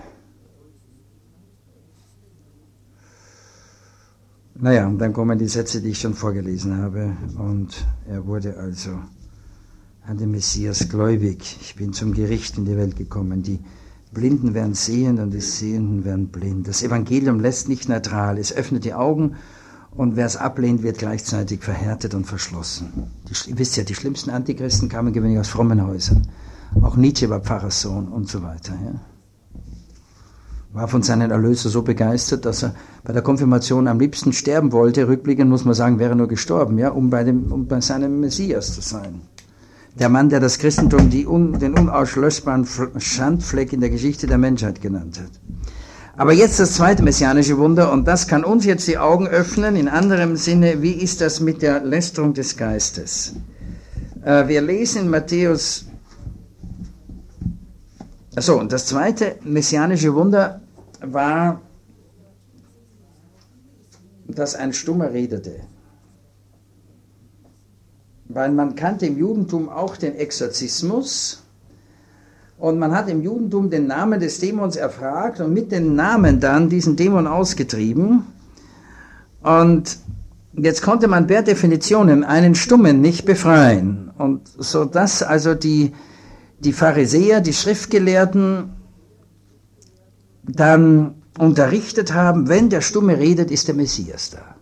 Naja, und dann kommen die Sätze, die ich schon vorgelesen habe. Und er wurde also an den Messias gläubig. Ich bin zum Gericht in die Welt gekommen. Die Blinden werden sehend und die Sehenden werden blind. Das Evangelium lässt nicht neutral. Es öffnet die Augen und wer es ablehnt, wird gleichzeitig verhärtet und verschlossen. Die, ihr wisst ja, die schlimmsten Antichristen kamen gewöhnlich aus frommen Häusern. Auch Nietzsche war Pfarrerssohn und so weiter. Ja. War von seinem Erlöser so begeistert, dass er bei der Konfirmation am liebsten sterben wollte. Rückblickend muss man sagen, wäre er nur gestorben, ja, um bei, dem, um bei seinem Messias zu sein. Der Mann, der das Christentum die un, den unauslöschbaren Schandfleck in der Geschichte der Menschheit genannt hat. Aber jetzt das zweite messianische Wunder, und das kann uns jetzt die Augen öffnen, in anderem Sinne, wie ist das mit der Lästerung des Geistes? Äh, wir lesen in Matthäus, achso, und das zweite messianische Wunder war, dass ein Stummer redete. Weil man kannte im Judentum auch den Exorzismus, und man hat im Judentum den Namen des Dämons erfragt und mit dem Namen dann diesen Dämon ausgetrieben. Und jetzt konnte man per Definition einen Stummen nicht befreien. Und so dass also die, die Pharisäer, die Schriftgelehrten dann unterrichtet haben, wenn der Stumme redet, ist der Messias da.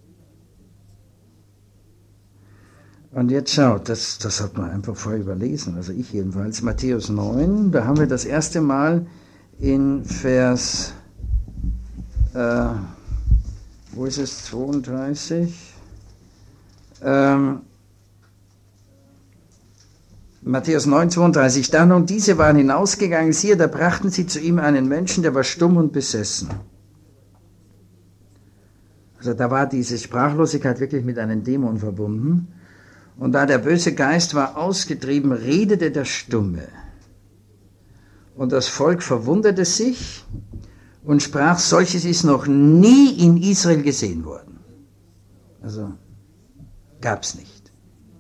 Und jetzt schaut, das, das hat man einfach vorher überlesen, also ich jedenfalls, Matthäus neun, da haben wir das erste Mal in Vers, äh, wo ist es, zweiunddreißig, ähm, Matthäus neun, zweiunddreißig, da nun diese waren hinausgegangen, siehe, da brachten sie zu ihm einen Menschen, der war stumm und besessen. Also da war diese Sprachlosigkeit wirklich mit einem Dämon verbunden. Und da der böse Geist war ausgetrieben, redete der Stumme. Und das Volk verwunderte sich und sprach, solches ist noch nie in Israel gesehen worden. Also gab's nicht.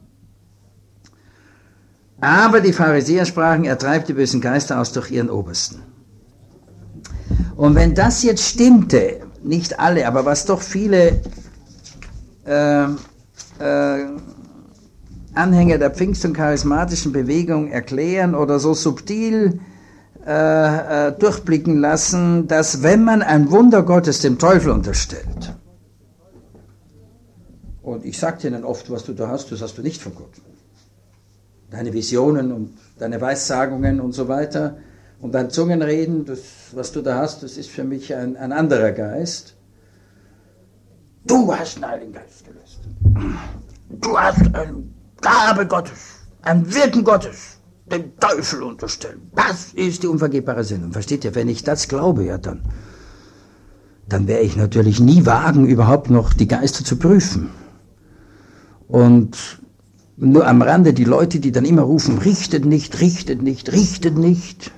Aber die Pharisäer sprachen, er treibt die bösen Geister aus durch ihren Obersten. Und wenn das jetzt stimmte, nicht alle, aber was doch viele äh, äh, Anhänger der Pfingst- und charismatischen Bewegung erklären oder so subtil äh, äh, durchblicken lassen, dass wenn man ein Wunder Gottes dem Teufel unterstellt, und ich sage Ihnen oft, was du da hast, das hast du nicht von Gott. Deine Visionen und deine Weissagungen und so weiter und dein Zungenreden, das, was du da hast, das ist für mich ein, ein anderer Geist. Du hast den Heiligen Geist gelöst. Du hast ein Gabe Gottes, ein Wirken Gottes, dem Teufel unterstellen. Das ist die unvergebbare Sünde. Versteht ihr, wenn ich das glaube, ja dann, dann werde ich natürlich nie wagen, überhaupt noch die Geister zu prüfen. Und nur am Rande die Leute, die dann immer rufen, richtet nicht, richtet nicht, richtet nicht.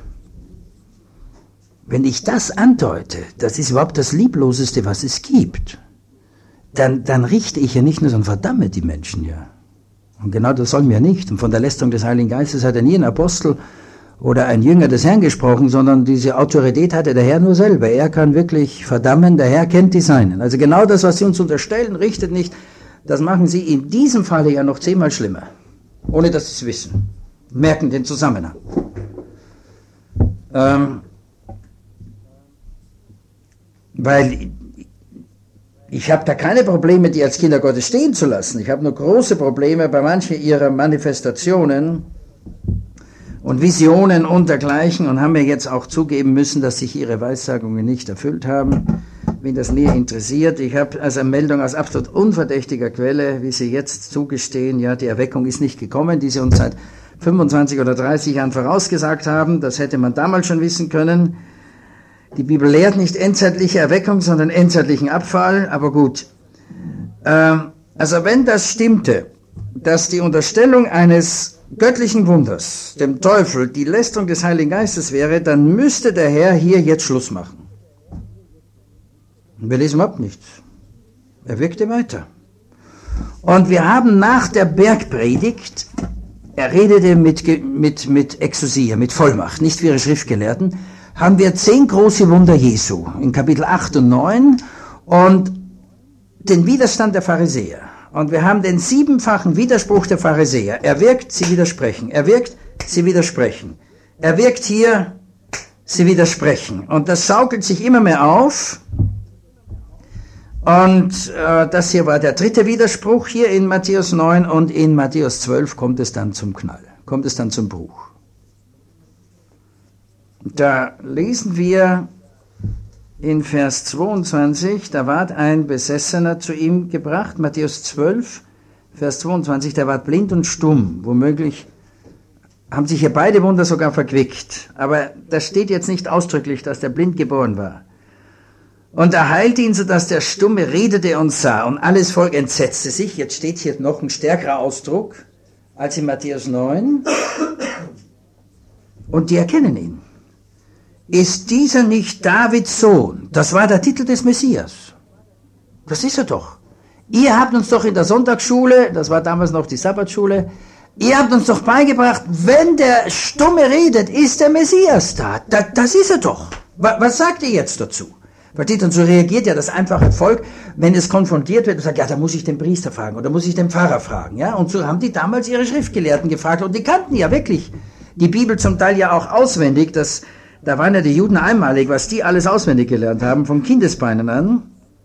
Wenn ich das andeute, das ist überhaupt das Liebloseste, was es gibt, dann, dann richte ich ja nicht nur, sondern verdamme die Menschen ja. Und genau das sollen wir nicht. Und von der Lästerung des Heiligen Geistes hat ja nie ein Apostel oder ein Jünger des Herrn gesprochen, sondern diese Autorität hatte der Herr nur selber. Er kann wirklich verdammen, der Herr kennt die Seinen. Also genau das, was sie uns unterstellen, richtet nicht, das machen sie in diesem Falle ja noch zehnmal schlimmer. Ohne dass sie es wissen. Merken den Zusammenhang. Ähm, weil ich habe da keine Probleme, die als Kinder Gottes stehen zu lassen. Ich habe nur große Probleme bei manchen ihrer Manifestationen und Visionen und dergleichen und haben mir jetzt auch zugeben müssen, dass sich ihre Weissagungen nicht erfüllt haben. Wen das näher interessiert, ich habe also eine Meldung aus absolut unverdächtiger Quelle, wie sie jetzt zugestehen, ja, die Erweckung ist nicht gekommen, die sie uns seit fünfundzwanzig oder dreißig Jahren vorausgesagt haben. Das hätte man damals schon wissen können. Die Bibel lehrt nicht endzeitliche Erweckung, sondern endzeitlichen Abfall, aber gut. Ähm, also wenn das stimmte, dass die Unterstellung eines göttlichen Wunders dem Teufel die Lästerung des Heiligen Geistes wäre, dann müsste der Herr hier jetzt Schluss machen. Und wir lesen überhaupt nichts. Er wirkte weiter. Und wir haben nach der Bergpredigt, er redete mit, mit, mit Exousia, mit Vollmacht, nicht wie ihre Schriftgelehrten, haben wir zehn große Wunder Jesu in Kapitel acht und neun und den Widerstand der Pharisäer. Und wir haben den siebenfachen Widerspruch der Pharisäer. Er wirkt, sie widersprechen. Er wirkt, sie widersprechen. Er wirkt hier, sie widersprechen. Und das schaukelt sich immer mehr auf. Und äh, das hier war der dritte Widerspruch hier in Matthäus neun und in Matthäus zwölf kommt es dann zum Knall, kommt es dann zum Bruch. Da lesen wir in Vers zweiundzwanzig, da ward ein Besessener zu ihm gebracht, Matthäus zwölf, Vers zweiundzwanzig, der ward blind und stumm, womöglich haben sich hier beide Wunder sogar verquickt, aber das steht jetzt nicht ausdrücklich, dass der blind geboren war. Und er heilte ihn, sodass der Stumme redete und sah. Und alles Volk entsetzte sich. Jetzt steht hier noch ein stärkerer Ausdruck als in Matthäus neun. Und die erkennen ihn. Ist dieser nicht Davids Sohn? Das war der Titel des Messias. Das ist er doch. Ihr habt uns doch in der Sonntagsschule, das war damals noch die Sabbatschule, ihr habt uns doch beigebracht, wenn der Stumme redet, ist der Messias da. da das ist er doch. Was sagt ihr jetzt dazu? Versteht? Und so reagiert ja das einfache Volk, wenn es konfrontiert wird und sagt, ja, da muss ich den Priester fragen oder muss ich den Pfarrer fragen. Ja? Und so haben die damals ihre Schriftgelehrten gefragt und die kannten ja wirklich die Bibel zum Teil ja auch auswendig. Das, da waren ja die Juden einmalig, was die alles auswendig gelernt haben, von Kindesbeinen an.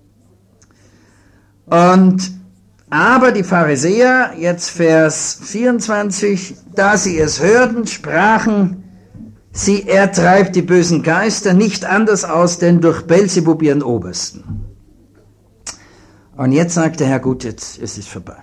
Und aber die Pharisäer, jetzt Vers vierundzwanzig, da sie es hörten, sprachen sie, er treibt die bösen Geister nicht anders aus, denn durch Belzebub ihren Obersten. Und jetzt sagt der Herr, gut, jetzt es ist vorbei.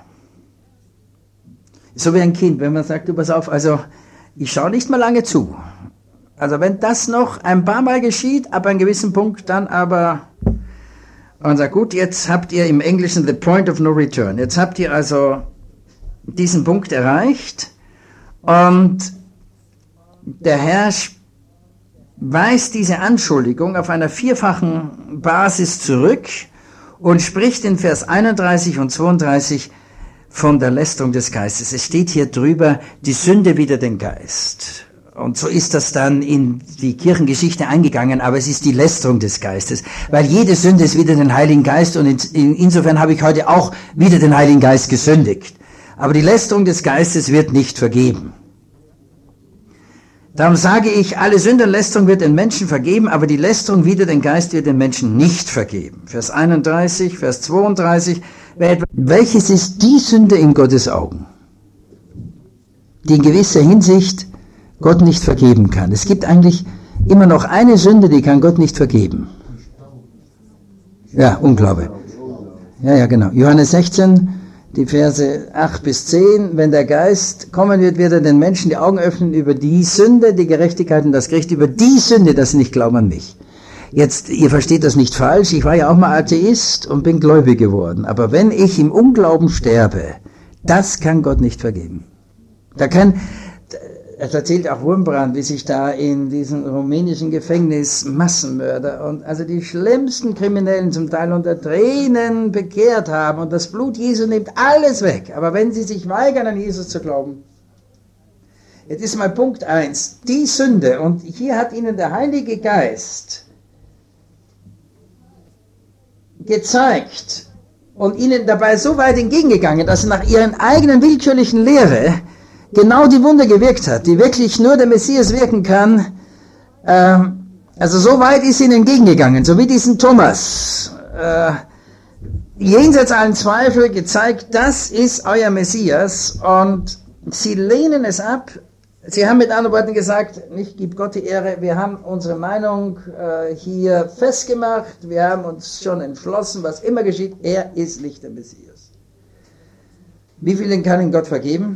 So wie ein Kind, wenn man sagt, du pass auf, also ich schaue nicht mal lange zu. Also wenn das noch ein paar Mal geschieht, ab einem gewissen Punkt, dann aber... Und sagt, gut, jetzt habt ihr im Englischen the point of no return. Jetzt habt ihr also diesen Punkt erreicht und der Herr weist diese Anschuldigung auf einer vierfachen Basis zurück und spricht in Vers einunddreißig und zweiunddreißig von der Lästerung des Geistes. Es steht hier drüber, die Sünde wider den Geist. Und so ist das dann in die Kirchengeschichte eingegangen, aber es ist die Lästerung des Geistes, weil jede Sünde ist wider den Heiligen Geist und in, insofern habe ich heute auch wider den Heiligen Geist gesündigt. Aber die Lästerung des Geistes wird nicht vergeben. Darum sage ich, alle Sünde und Lästerung wird den Menschen vergeben, aber die Lästerung wider den Geist wird den Menschen nicht vergeben. Vers einunddreißig, Vers zweiunddreißig, welches ist die Sünde in Gottes Augen, die in gewisser Hinsicht Gott nicht vergeben kann. Es gibt eigentlich immer noch eine Sünde, die kann Gott nicht vergeben. Ja, Unglaube. Ja, ja, genau. Johannes sechzehn, die Verse acht bis zehn. Wenn der Geist kommen wird, wird er den Menschen die Augen öffnen über die Sünde, die Gerechtigkeit und das Gericht, über die Sünde, dass sie nicht glauben an mich. Jetzt, ihr versteht das nicht falsch, ich war ja auch mal Atheist und bin gläubig geworden. Aber wenn ich im Unglauben sterbe, das kann Gott nicht vergeben. Da kann... Es erzählt auch Wurmbrand, wie sich da in diesem rumänischen Gefängnis Massenmörder und also die schlimmsten Kriminellen zum Teil unter Tränen bekehrt haben und das Blut Jesu nimmt alles weg. Aber wenn sie sich weigern, an Jesus zu glauben, jetzt ist mal Punkt eins, die Sünde, und hier hat ihnen der Heilige Geist gezeigt und ihnen dabei so weit entgegengegangen, dass sie nach ihren eigenen willkürlichen Lehre genau die Wunder gewirkt hat, die wirklich nur der Messias wirken kann. Ähm, also so weit ist ihnen entgegengegangen, so wie diesen Thomas. Äh, jenseits allen Zweifel gezeigt, das ist euer Messias und sie lehnen es ab. Sie haben mit anderen Worten gesagt, nicht gib Gott die Ehre, wir haben unsere Meinung äh, hier festgemacht, wir haben uns schon entschlossen, was immer geschieht, er ist nicht der Messias. Wie vielen kann ihn Gott vergeben?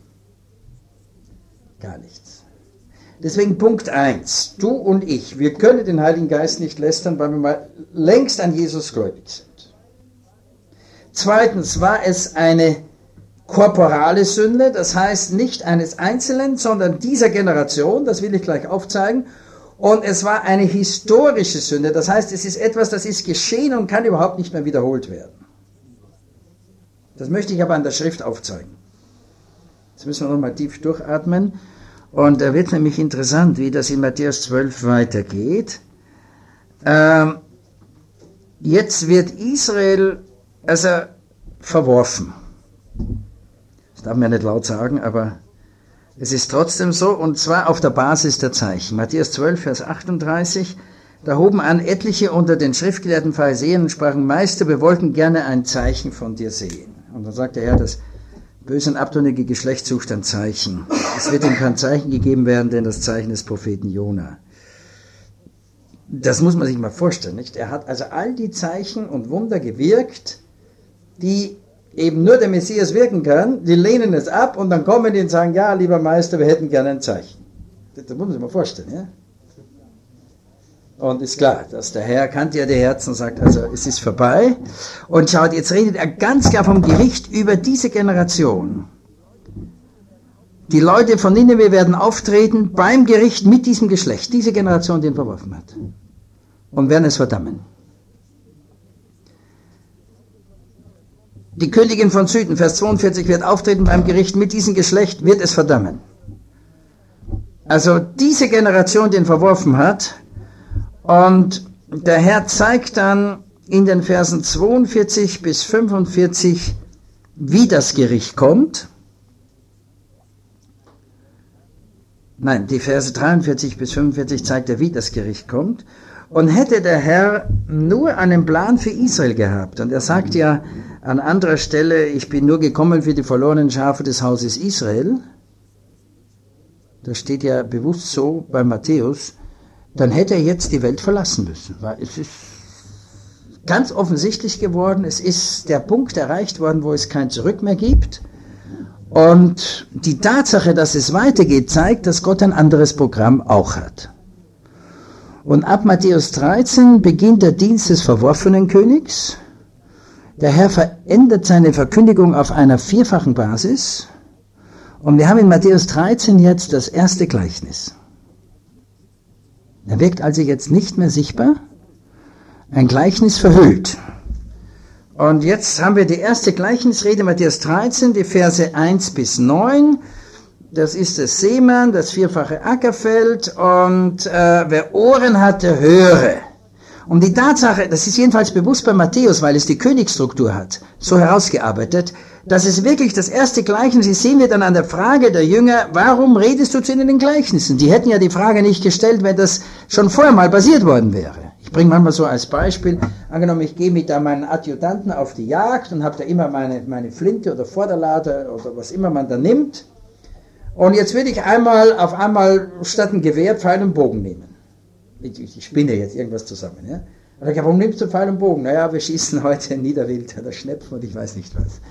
Gar nichts. Deswegen Punkt eins. Du und ich, wir können den Heiligen Geist nicht lästern, weil wir mal längst an Jesus gläubig sind. Zweitens war es eine korporale Sünde, das heißt nicht eines Einzelnen, sondern dieser Generation, das will ich gleich aufzeigen. Und es war eine historische Sünde, das heißt, es ist etwas, das ist geschehen und kann überhaupt nicht mehr wiederholt werden. Das möchte ich aber an der Schrift aufzeigen. Jetzt müssen wir nochmal tief durchatmen. Und da wird nämlich interessant, wie das in Matthäus zwölf weitergeht. Ähm, jetzt wird Israel also verworfen. Das darf man ja nicht laut sagen, aber es ist trotzdem so, und zwar auf der Basis der Zeichen. Matthäus zwölf, Vers achtunddreißig. Da hoben an etliche unter den schriftgelehrten Pharisäern und sprachen, Meister, wir wollten gerne ein Zeichen von dir sehen. Und dann sagt der Herr, das böse und abtrünnige Geschlecht sucht ein Zeichen. Es wird ihm kein Zeichen gegeben werden, denn das Zeichen des Propheten Jona. Das muss man sich mal vorstellen, nicht? Er hat also all die Zeichen und Wunder gewirkt, die eben nur der Messias wirken kann. Die lehnen es ab und dann kommen die und sagen, ja, lieber Meister, wir hätten gerne ein Zeichen. Das muss man sich mal vorstellen, ja? Und ist klar, dass der Herr kannte ja die Herzen und sagt, also es ist vorbei. Und schaut, jetzt redet er ganz klar vom Gericht über diese Generation. Die Leute von Nineveh werden auftreten beim Gericht mit diesem Geschlecht, diese Generation, die ihn verworfen hat. Und werden es verdammen. Die Königin von Süden, Vers zweiundvierzig, wird auftreten beim Gericht mit diesem Geschlecht, wird es verdammen. Also diese Generation, die ihn verworfen hat, und der Herr zeigt dann in den Versen zweiundvierzig bis fünfundvierzig, wie das Gericht kommt. Nein, die Verse dreiundvierzig bis fünfundvierzig zeigt er, wie das Gericht kommt. Und hätte der Herr nur einen Plan für Israel gehabt, und er sagt ja an anderer Stelle, ich bin nur gekommen für die verlorenen Schafe des Hauses Israel, das steht ja bewusst so bei Matthäus, dann hätte er jetzt die Welt verlassen müssen. Weil es ist ganz offensichtlich geworden, es ist der Punkt erreicht worden, wo es kein Zurück mehr gibt. Und die Tatsache, dass es weitergeht, zeigt, dass Gott ein anderes Programm auch hat. Und ab Matthäus dreizehn beginnt der Dienst des verworfenen Königs. Der Herr verändert seine Verkündigung auf einer vierfachen Basis. Und wir haben in Matthäus dreizehn jetzt das erste Gleichnis. Er wirkt also jetzt nicht mehr sichtbar. Ein Gleichnis verhüllt. Und jetzt haben wir die erste Gleichnisrede, Matthäus dreizehn, die Verse eins bis neun. Das ist das Seemann, das vierfache Ackerfeld. Und äh, wer Ohren hat, der höre. Und die Tatsache, das ist jedenfalls bewusst bei Matthäus, weil es die Königsstruktur hat, so herausgearbeitet, dass es wirklich das erste Gleichnis ist, sehen wir dann an der Frage der Jünger, warum redest du zu ihnen in Gleichnissen? Die hätten ja die Frage nicht gestellt, wenn das schon vorher mal passiert worden wäre. Ich bringe manchmal so als Beispiel, angenommen, ich gehe mit da meinen Adjutanten auf die Jagd und habe da immer meine, meine Flinte oder Vorderlade oder was immer man da nimmt. Und jetzt würde ich einmal auf einmal statt ein Gewehr Pfeil und Bogen nehmen. Ich, ich spinne jetzt irgendwas zusammen. Ja? Und ich sage, warum nimmst du Pfeil und Bogen? Naja, wir schießen heute Niederwild oder Schnepfen und ich weiß nicht was.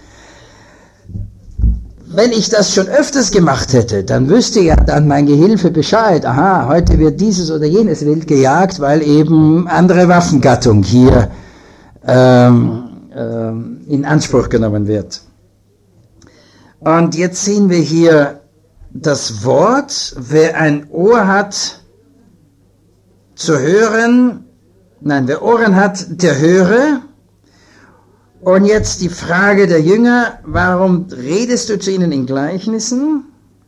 Wenn ich das schon öfters gemacht hätte, dann wüsste ja dann mein Gehilfe Bescheid. Aha, heute wird dieses oder jenes Wild gejagt, weil eben andere Waffengattung hier ähm, ähm, in Anspruch genommen wird. Und jetzt sehen wir hier das Wort, wer ein Ohr hat zu hören, nein, wer Ohren hat, der höre. Und jetzt die Frage der Jünger, warum redest du zu ihnen in Gleichnissen?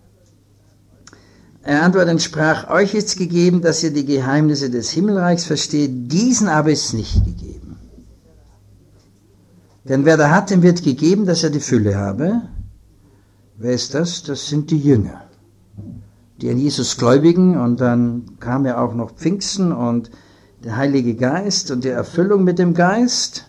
Er antwortet und sprach, euch ist gegeben, dass ihr die Geheimnisse des Himmelreichs versteht, diesen aber ist nicht gegeben. Denn wer da hat, dem wird gegeben, dass er die Fülle habe. Wer ist das? Das sind die Jünger, die an Jesus gläubigen, und dann kam ja auch noch Pfingsten und der Heilige Geist und die Erfüllung mit dem Geist.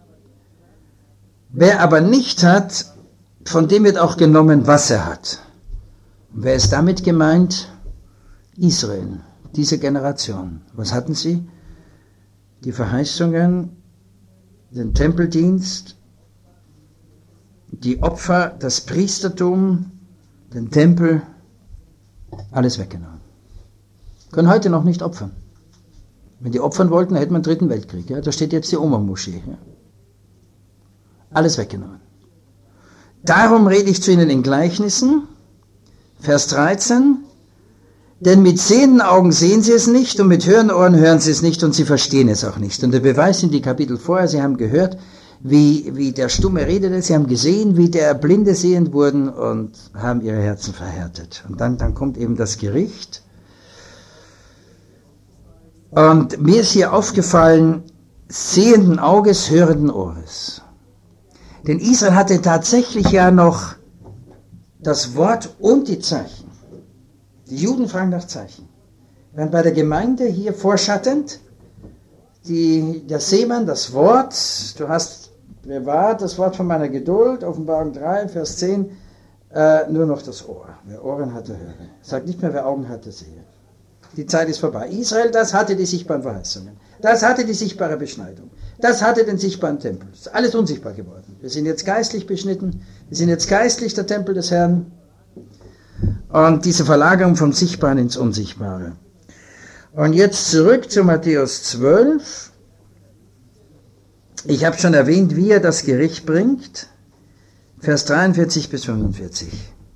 Wer aber nicht hat, von dem wird auch genommen, was er hat. Und wer ist damit gemeint? Israel, diese Generation. Was hatten sie? Die Verheißungen, den Tempeldienst, die Opfer, das Priestertum, den Tempel, alles weggenommen. Können heute noch nicht opfern. Wenn die opfern wollten, dann hätte man einen dritten Weltkrieg. Ja? Da steht jetzt die Oma-Moschee. Ja? Alles weggenommen. Darum rede ich zu ihnen in Gleichnissen. Vers dreizehn. Denn mit sehenden Augen sehen sie es nicht und mit hörenden Ohren hören sie es nicht und sie verstehen es auch nicht. Und der Beweis sind die Kapitel vorher. Sie haben gehört, wie, wie der Stumme redete. Sie haben gesehen, wie der Blinde sehend wurden und haben ihre Herzen verhärtet. Und dann, dann kommt eben das Gericht. Und mir ist hier aufgefallen, sehenden Auges, hörenden Ohres. Denn Israel hatte tatsächlich ja noch das Wort und die Zeichen. Die Juden fragen nach Zeichen. Während bei der Gemeinde hier vorschattend, die, der Seemann, das Wort, du hast bewahrt das Wort von meiner Geduld, Offenbarung drei, Vers zehn, äh, nur noch das Ohr. Wer Ohren hatte, höre. Sagt nicht mehr, wer Augen hatte, sehe. Die Zeit ist vorbei. Israel, das hatte die sichtbaren Verheißungen. Das hatte die sichtbare Beschneidung. Das hatte den sichtbaren Tempel. Das ist alles unsichtbar geworden. Wir sind jetzt geistlich beschnitten. Wir sind jetzt geistlich der Tempel des Herrn. Und diese Verlagerung vom Sichtbaren ins Unsichtbare. Und jetzt zurück zu Matthäus zwölf. Ich habe schon erwähnt, wie er das Gericht bringt. Vers dreiundvierzig bis fünfundvierzig.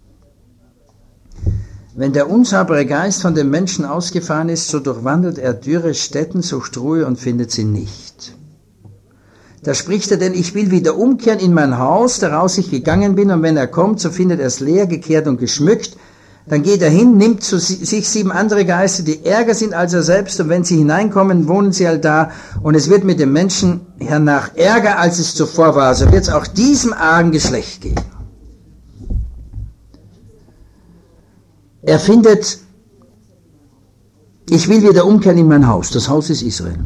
Wenn der unsaubere Geist von dem Menschen ausgefahren ist, so durchwandert er dürre Stätten, sucht Ruhe und findet sie nicht. Da spricht er denn, ich will wieder umkehren in mein Haus, daraus ich gegangen bin, und wenn er kommt, so findet er es leer, gekehrt und geschmückt. Dann geht er hin, nimmt zu sich sieben andere Geister, die ärger sind als er selbst, und wenn sie hineinkommen, wohnen sie all da, und es wird mit dem Menschen hernach ärger, als es zuvor war. So wird es auch diesem argen Geschlecht gehen. Er findet, ich will wieder umkehren in mein Haus. Das Haus ist Israel.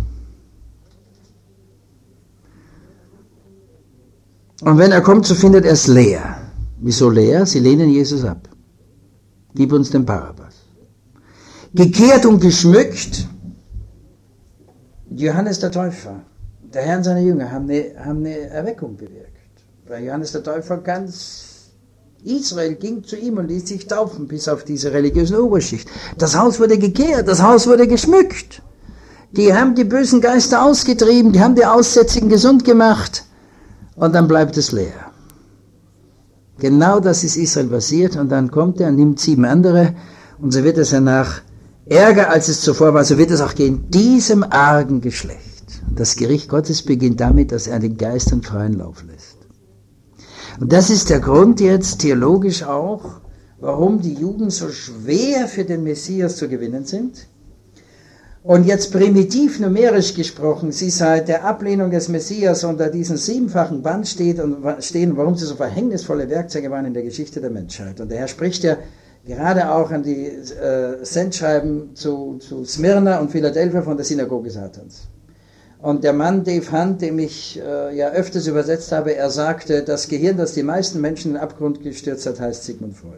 Und wenn er kommt, so findet er es leer. Wieso leer? Sie lehnen Jesus ab. Gib uns den Barabbas. Gekehrt und geschmückt. Johannes der Täufer, der Herr und seine Jünger haben eine, haben eine Erweckung bewirkt. Weil Johannes der Täufer ganz Israel ging zu ihm und ließ sich taufen, bis auf diese religiöse Oberschicht. Das Haus wurde gekehrt, das Haus wurde geschmückt. Die haben die bösen Geister ausgetrieben, die haben die Aussätzigen gesund gemacht. Und dann bleibt es leer. Genau das ist Israel passiert, und dann kommt er und nimmt sieben andere, und so wird es danach ärger, als es zuvor war, so wird es auch gehen, diesem argen Geschlecht. Das Gericht Gottes beginnt damit, dass er den Geistern freien Lauf lässt. Und das ist der Grund jetzt theologisch auch, warum die Juden so schwer für den Messias zu gewinnen sind. Und jetzt primitiv numerisch gesprochen, sie seit der Ablehnung des Messias unter diesem siebenfachen Band steht und stehen, warum sie so verhängnisvolle Werkzeuge waren in der Geschichte der Menschheit. Und der Herr spricht ja gerade auch an die äh, Sendschreiben zu, zu Smyrna und Philadelphia von der Synagoge Satans. Und der Mann, Dave Hunt, dem ich äh, ja öfters übersetzt habe, er sagte, das Gehirn, das die meisten Menschen in den Abgrund gestürzt hat, heißt Sigmund Freud.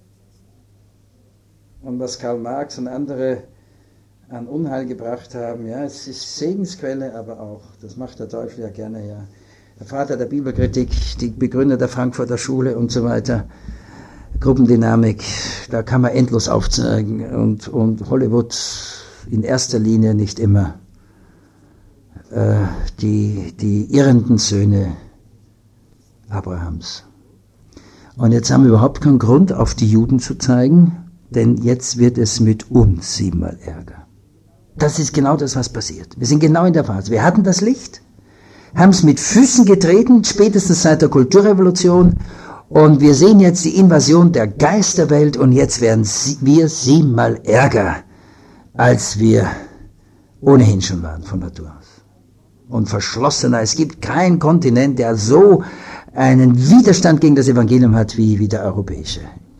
Und was Karl Marx und andere an Unheil gebracht haben, ja, es ist Segensquelle, aber auch, das macht der Teufel ja gerne, ja. Der Vater der Bibelkritik, die Begründer der Frankfurter Schule und so weiter, Gruppendynamik, da kann man endlos aufzeigen, und, und Hollywood in erster Linie nicht immer Die, die irrenden Söhne Abrahams. Und jetzt haben wir überhaupt keinen Grund, auf die Juden zu zeigen, denn jetzt wird es mit uns siebenmal ärger. Das ist genau das, was passiert. Wir sind genau in der Phase. Wir hatten das Licht, haben es mit Füßen getreten, spätestens seit der Kulturrevolution, und wir sehen jetzt die Invasion der Geisterwelt, und jetzt werden wir siebenmal ärger, als wir ohnehin schon waren von Natur aus. Und verschlossener. Es gibt keinen Kontinent, der so einen Widerstand gegen das Evangelium hat wie, wie der europäische.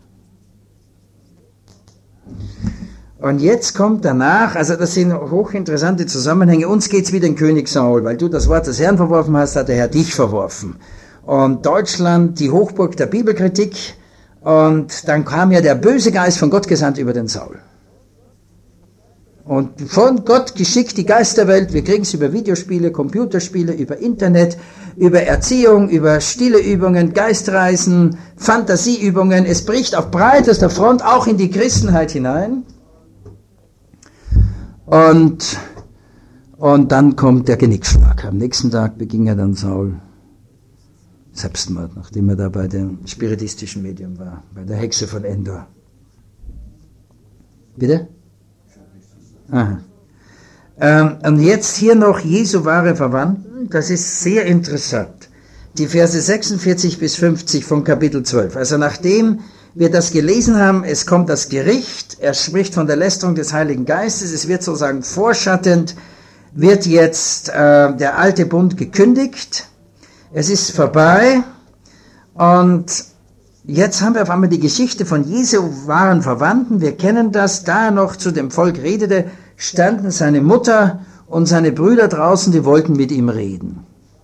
Und jetzt kommt danach, also das sind hochinteressante Zusammenhänge, uns geht's wie den König Saul, weil du das Wort des Herrn verworfen hast, hat der Herr dich verworfen. Und Deutschland, die Hochburg der Bibelkritik, und dann kam ja der böse Geist von Gott gesandt über den Saul. Und von Gott geschickt die Geisterwelt, wir kriegen es über Videospiele, Computerspiele, über Internet, über Erziehung, über stille Übungen, Geistreisen, Fantasieübungen. Es bricht auf breitester Front auch in die Christenheit hinein. Und, und dann kommt der Genickschlag. Am nächsten Tag beging er dann Saul Selbstmord, nachdem er da bei dem spiritistischen Medium war, bei der Hexe von Endor. Bitte? Aha. Ähm, und jetzt hier noch Jesu wahre Verwandten, das ist sehr interessant. Die Verse sechsundvierzig bis fünfzig von Kapitel zwölf. Also nachdem wir das gelesen haben, es kommt das Gericht, er spricht von der Lästerung des Heiligen Geistes, es wird sozusagen vorschattend, wird jetzt äh, der alte Bund gekündigt, es ist vorbei, und jetzt haben wir auf einmal die Geschichte von Jesu wahren Verwandten. Wir kennen das, da er noch zu dem Volk redete, standen seine Mutter und seine Brüder draußen, die wollten mit ihm reden.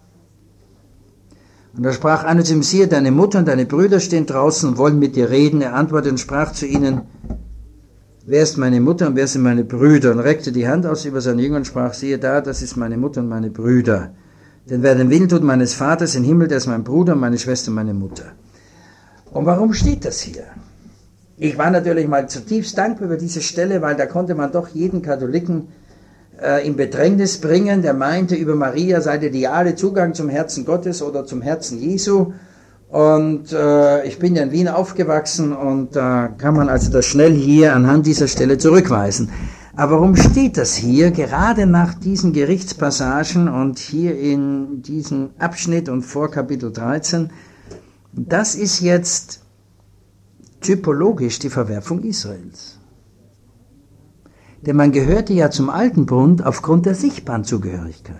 Und da sprach einer zu ihm, siehe, deine Mutter und deine Brüder stehen draußen und wollen mit dir reden. Er antwortete und sprach zu ihnen, wer ist meine Mutter und wer sind meine Brüder? Und reckte die Hand aus über seine Jünger und sprach, siehe da, das ist meine Mutter und meine Brüder. Denn wer den Willen tut meines Vaters im Himmel, der ist mein Bruder und meine Schwester und meine Mutter. Und warum steht das hier? Ich war natürlich mal zutiefst dankbar über diese Stelle, weil da konnte man doch jeden Katholiken äh, in Bedrängnis bringen, der meinte, über Maria sei der ideale Zugang zum Herzen Gottes oder zum Herzen Jesu. Und äh, ich bin ja in Wien aufgewachsen und da äh, kann man also das schnell hier anhand dieser Stelle zurückweisen. Aber warum steht das hier, gerade nach diesen Gerichtspassagen und hier in diesem Abschnitt und vor Kapitel dreizehn? Das ist jetzt typologisch die Verwerfung Israels. Denn man gehörte ja zum alten Bund aufgrund der sichtbaren Zugehörigkeit.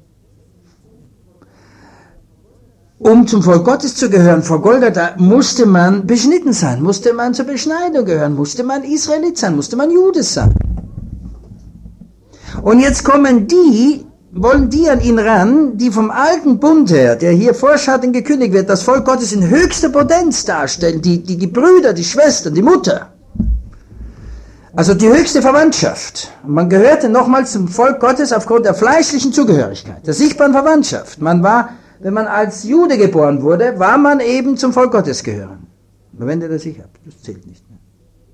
Um zum Volk Gottes zu gehören, vor Golgatha, musste man beschnitten sein, musste man zur Beschneidung gehören, musste man Israelit sein, musste man Jude sein. Und jetzt kommen die, wollen die an ihn ran, die vom alten Bund her, der hier Vorschatten gekündigt wird, das Volk Gottes in höchster Potenz darstellen, die, die, die Brüder, die Schwestern, die Mutter. Also die höchste Verwandtschaft. Und man gehörte nochmals zum Volk Gottes aufgrund der fleischlichen Zugehörigkeit, der sichtbaren Verwandtschaft. Man war, wenn man als Jude geboren wurde, war man eben zum Volk Gottes gehören. Aber wenn ihr das nicht habt, das zählt nicht mehr.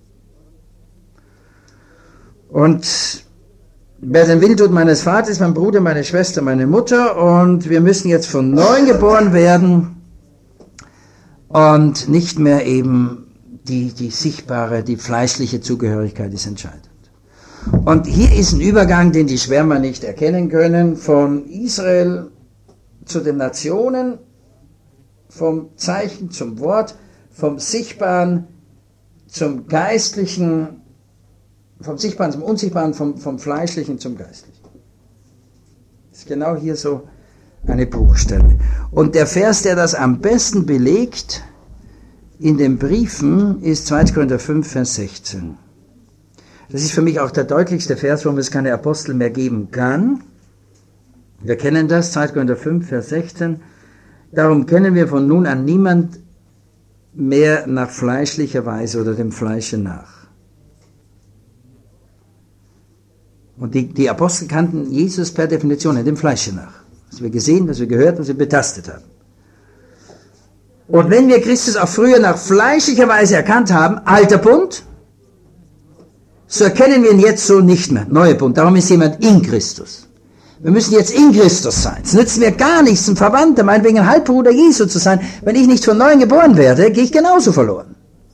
Und wer den Willen tut meines Vaters ist mein Bruder, meine Schwester, meine Mutter, und wir müssen jetzt von neuem geboren werden und nicht mehr eben die, die sichtbare, die fleischliche Zugehörigkeit ist entscheidend. Und hier ist ein Übergang, den die Schwärmer nicht erkennen können, von Israel zu den Nationen, vom Zeichen zum Wort, vom Sichtbaren zum Geistlichen, vom Sichtbaren zum Unsichtbaren, vom, vom Fleischlichen zum Geistlichen. Das ist genau hier so eine Bruchstelle. Und der Vers, der das am besten belegt in den Briefen, ist zweiter Korinther fünf, Vers sechzehn. Das ist für mich auch der deutlichste Vers, warum es keine Apostel mehr geben kann. Wir kennen das, zweiter Korinther fünf, Vers sechzehn. Darum kennen wir von nun an niemand mehr nach fleischlicher Weise oder dem Fleische nach. Und die, die Apostel kannten Jesus per Definition in dem Fleische nach. Was wir gesehen, was wir gehört, was wir betastet haben. Und wenn wir Christus auch früher nach fleischlicher Weise erkannt haben, alter Bund, so erkennen wir ihn jetzt so nicht mehr, neuer Bund. Darum ist jemand in Christus. Wir müssen jetzt in Christus sein. Es nützt mir gar nichts, ein Verwandter, meinetwegen ein Halbbruder Jesu zu sein. Wenn ich nicht von neuem geboren werde, gehe ich genauso verloren.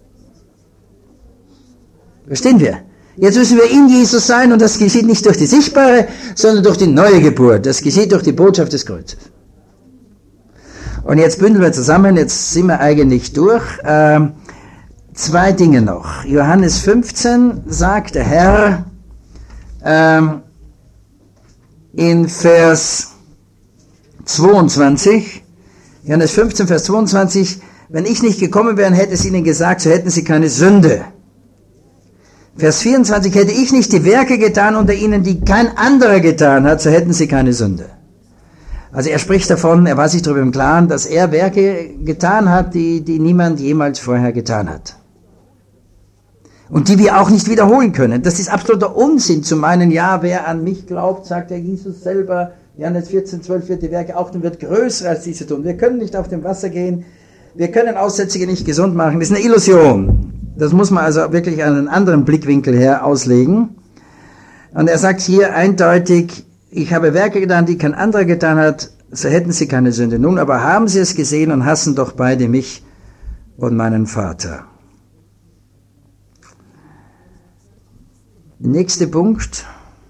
Verstehen wir? Jetzt müssen wir in Jesus sein, und das geschieht nicht durch die sichtbare, sondern durch die neue Geburt. Das geschieht durch die Botschaft des Kreuzes. Und jetzt bündeln wir zusammen, jetzt sind wir eigentlich durch. Ähm, zwei Dinge noch. Johannes fünfzehn sagt der Herr ähm, in Vers zweiundzwanzig, Johannes fünfzehn, Vers zweiundzwanzig, wenn ich nicht gekommen wäre, hätte es ihnen gesagt, so hätten sie keine Sünde. Vers vierundzwanzig, hätte ich nicht die Werke getan unter ihnen, die kein anderer getan hat, so hätten sie keine Sünde. Also er spricht davon, er war sich darüber im Klaren, dass er Werke getan hat, die, die niemand jemals vorher getan hat. Und die wir auch nicht wiederholen können. Das ist absoluter Unsinn zu meinen, ja, wer an mich glaubt, sagt der Jesus selber, Johannes vierzehn, zwölf, wird die Werke auch tun, wird größer als diese tun. Wir können nicht auf dem Wasser gehen, wir können Aussätzige nicht gesund machen, das ist eine Illusion. Das muss man also wirklich an einen anderen Blickwinkel her auslegen. Und er sagt hier eindeutig, ich habe Werke getan, die kein anderer getan hat, so hätten sie keine Sünde. Nun aber haben sie es gesehen und hassen doch beide mich und meinen Vater. Nächster Punkt,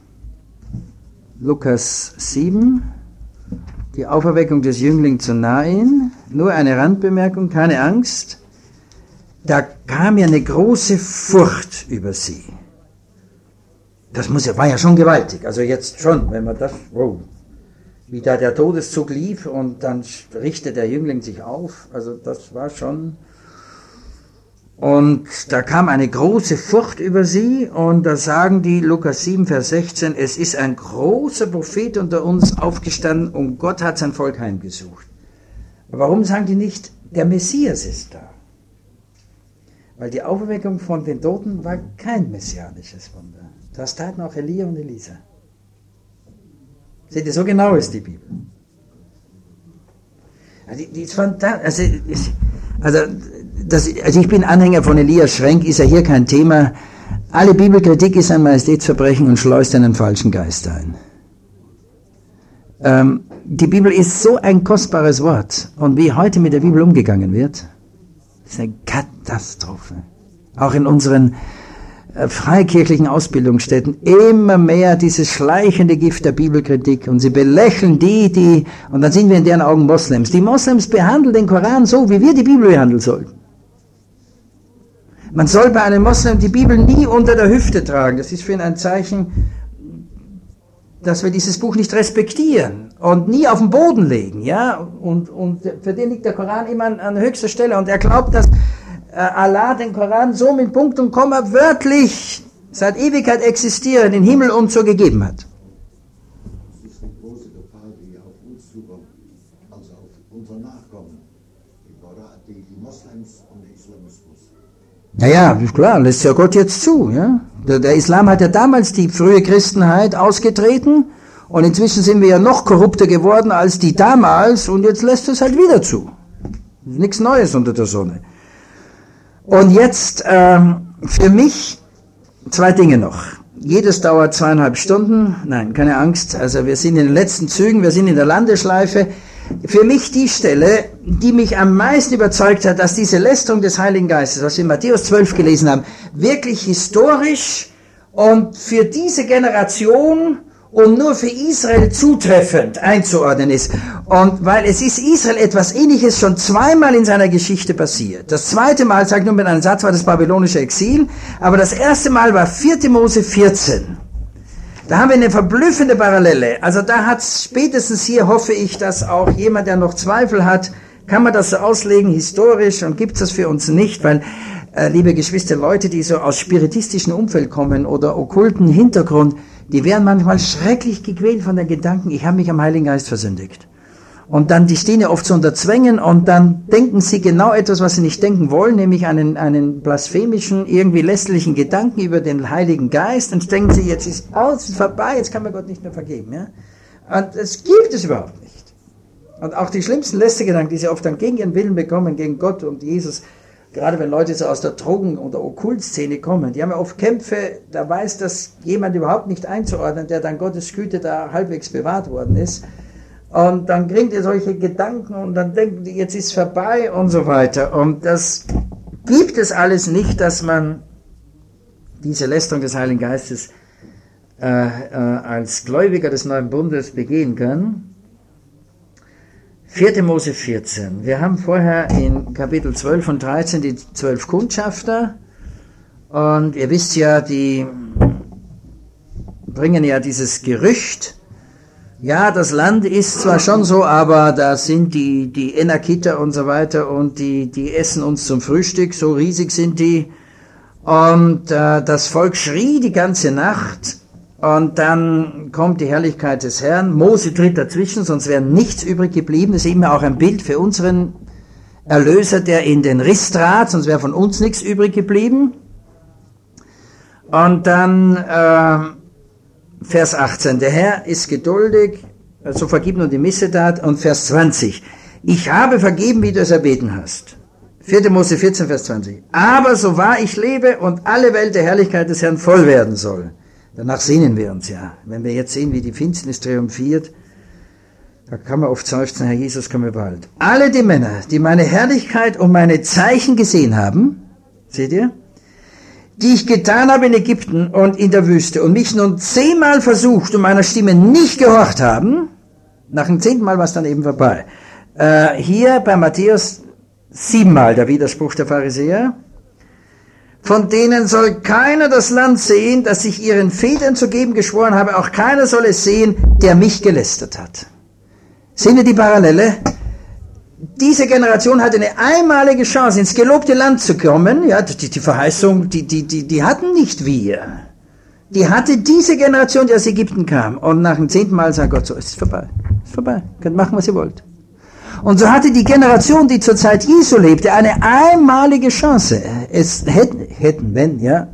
Lukas sieben, die Auferweckung des Jünglings zu Nain. Nur eine Randbemerkung, keine Angst. Da kam ja eine große Furcht über sie. Das muss ja, war ja schon gewaltig. Also jetzt schon, wenn man das, wow, wie da der Todeszug lief und dann richtet der Jüngling sich auf. Also das war schon. Und da kam eine große Furcht über sie, und da sagen die, Lukas sieben, Vers sechzehn, es ist ein großer Prophet unter uns aufgestanden und Gott hat sein Volk heimgesucht. Warum sagen die nicht, der Messias ist da? Weil die Auferweckung von den Toten war kein messianisches Wunder. Das taten auch Elia und Elisa. Seht ihr, so genau ist die Bibel. Also, die, die ist fantastisch. Also, also das, also ich bin Anhänger von Elias Schrenk, ist ja hier kein Thema. Alle Bibelkritik ist ein Majestätsverbrechen und schleust einen falschen Geist ein. Ähm, die Bibel ist so ein kostbares Wort. Und wie heute mit der Bibel umgegangen wird, ist eine Katastrophe. Auch in unseren äh, freikirchlichen Ausbildungsstätten immer mehr dieses schleichende Gift der Bibelkritik. Und sie belächeln die, die, und dann sind wir in deren Augen Moslems. Die Moslems behandeln den Koran so, wie wir die Bibel behandeln sollten. Man soll bei einem Moslem die Bibel nie unter der Hüfte tragen. Das ist für ihn ein Zeichen, dass wir dieses Buch nicht respektieren und nie auf den Boden legen, ja, und, und für den liegt der Koran immer an, an höchster Stelle und er glaubt, dass äh, Allah den Koran so mit Punkt und Komma wörtlich seit Ewigkeit existieren, in Himmel und so gegeben hat. Das ist eine große Gefahr, die auf uns zukommt, also auf unsere Nachkommen, die, Koran, die, die Moslems und der Islamismus. Naja, klar, lässt ja Gott jetzt zu, ja. Der, der Islam hat ja damals die frühe Christenheit ausgetreten und inzwischen sind wir ja noch korrupter geworden als die damals und jetzt lässt es halt wieder zu. Nichts Neues unter der Sonne. Und jetzt ähm, für mich zwei Dinge noch. Jedes dauert zweieinhalb Stunden. Nein, keine Angst. Also wir sind in den letzten Zügen, wir sind in der Landeschleife. Für mich die Stelle, die mich am meisten überzeugt hat, dass diese Lästerung des Heiligen Geistes, was wir in Matthäus zwölf gelesen haben, wirklich historisch und für diese Generation und nur für Israel zutreffend einzuordnen ist. Und weil es ist Israel etwas Ähnliches schon zweimal in seiner Geschichte passiert. Das zweite Mal, sage ich nur mit einem Satz, war das babylonische Exil, aber das erste Mal war vierte Mose vierzehn. Da haben wir eine verblüffende Parallele. Also da hat spätestens hier, hoffe ich, dass auch jemand, der noch Zweifel hat, kann man das so auslegen, historisch, und gibt es das für uns nicht, weil, äh, liebe Geschwister, Leute, die so aus spiritistischen Umfeld kommen oder okkulten Hintergrund, die werden manchmal schrecklich gequält von den Gedanken, ich habe mich am Heiligen Geist versündigt. Und dann, die stehen ja oft so unter Zwängen und dann denken sie genau etwas, was sie nicht denken wollen, nämlich einen, einen blasphemischen, irgendwie lästerlichen Gedanken über den Heiligen Geist. Und denken sie, jetzt ist alles vorbei, jetzt kann man Gott nicht mehr vergeben. Ja? Und das gibt es überhaupt nicht. Und auch die schlimmsten Lästergedanken, die sie oft dann gegen ihren Willen bekommen, gegen Gott und Jesus, gerade wenn Leute so aus der Drogen- oder Okkultszene kommen, die haben ja oft Kämpfe, da weiß das jemand überhaupt nicht einzuordnen, der dann Gottes Güte da halbwegs bewahrt worden ist. Und dann kriegt ihr solche Gedanken und dann denken die, jetzt ist vorbei und so weiter. Und das gibt es alles nicht, dass man diese Lästerung des Heiligen Geistes äh, äh, als Gläubiger des Neuen Bundes begehen kann. vierte Mose vierzehn. Wir haben vorher in Kapitel zwölf und dreizehn die zwölf Kundschafter. Und ihr wisst ja, die bringen ja dieses Gerücht, ja, das Land ist zwar schon so, aber da sind die, die Enakiter und so weiter und die, die essen uns zum Frühstück, so riesig sind die. Und äh, das Volk schrie die ganze Nacht und dann kommt die Herrlichkeit des Herrn. Mose tritt dazwischen, sonst wäre nichts übrig geblieben. Das ist immer auch ein Bild für unseren Erlöser, der in den Riss trat, sonst wäre von uns nichts übrig geblieben. Und dann äh, Vers achtzehn, der Herr ist geduldig, so vergib nur die Missetat. Und Vers zwanzig, ich habe vergeben, wie du es erbeten hast. vierte Mose vierzehn, Vers zwanzig, aber so wahr ich lebe und alle Welt der Herrlichkeit des Herrn voll werden soll. Danach sehnen wir uns ja. Wenn wir jetzt sehen, wie die Finsternis triumphiert, da kann man oft seufzen, Herr Jesus, komme bald. Alle die Männer, die meine Herrlichkeit und meine Zeichen gesehen haben, seht ihr, die ich getan habe in Ägypten und in der Wüste und mich nun zehnmal versucht und meiner Stimme nicht gehorcht haben, nach dem zehnten Mal war es dann eben vorbei. Äh, hier bei Matthäus siebenmal der Widerspruch der Pharisäer. Von denen soll keiner das Land sehen, das ich ihren Vätern zu geben geschworen habe, auch keiner soll es sehen, der mich gelästert hat. Sehen wir die Parallele? Diese Generation hatte eine einmalige Chance, ins gelobte Land zu kommen. Ja, die, die Verheißung, die, die, die, die hatten nicht wir. Die hatte diese Generation, die aus Ägypten kam. Und nach dem zehnten Mal sagt Gott so, es ist vorbei. Es ist vorbei. Könnt machen, was ihr wollt. Und so hatte die Generation, die zur Zeit Jesu lebte, eine einmalige Chance. Es hätten, hätten, wenn, ja,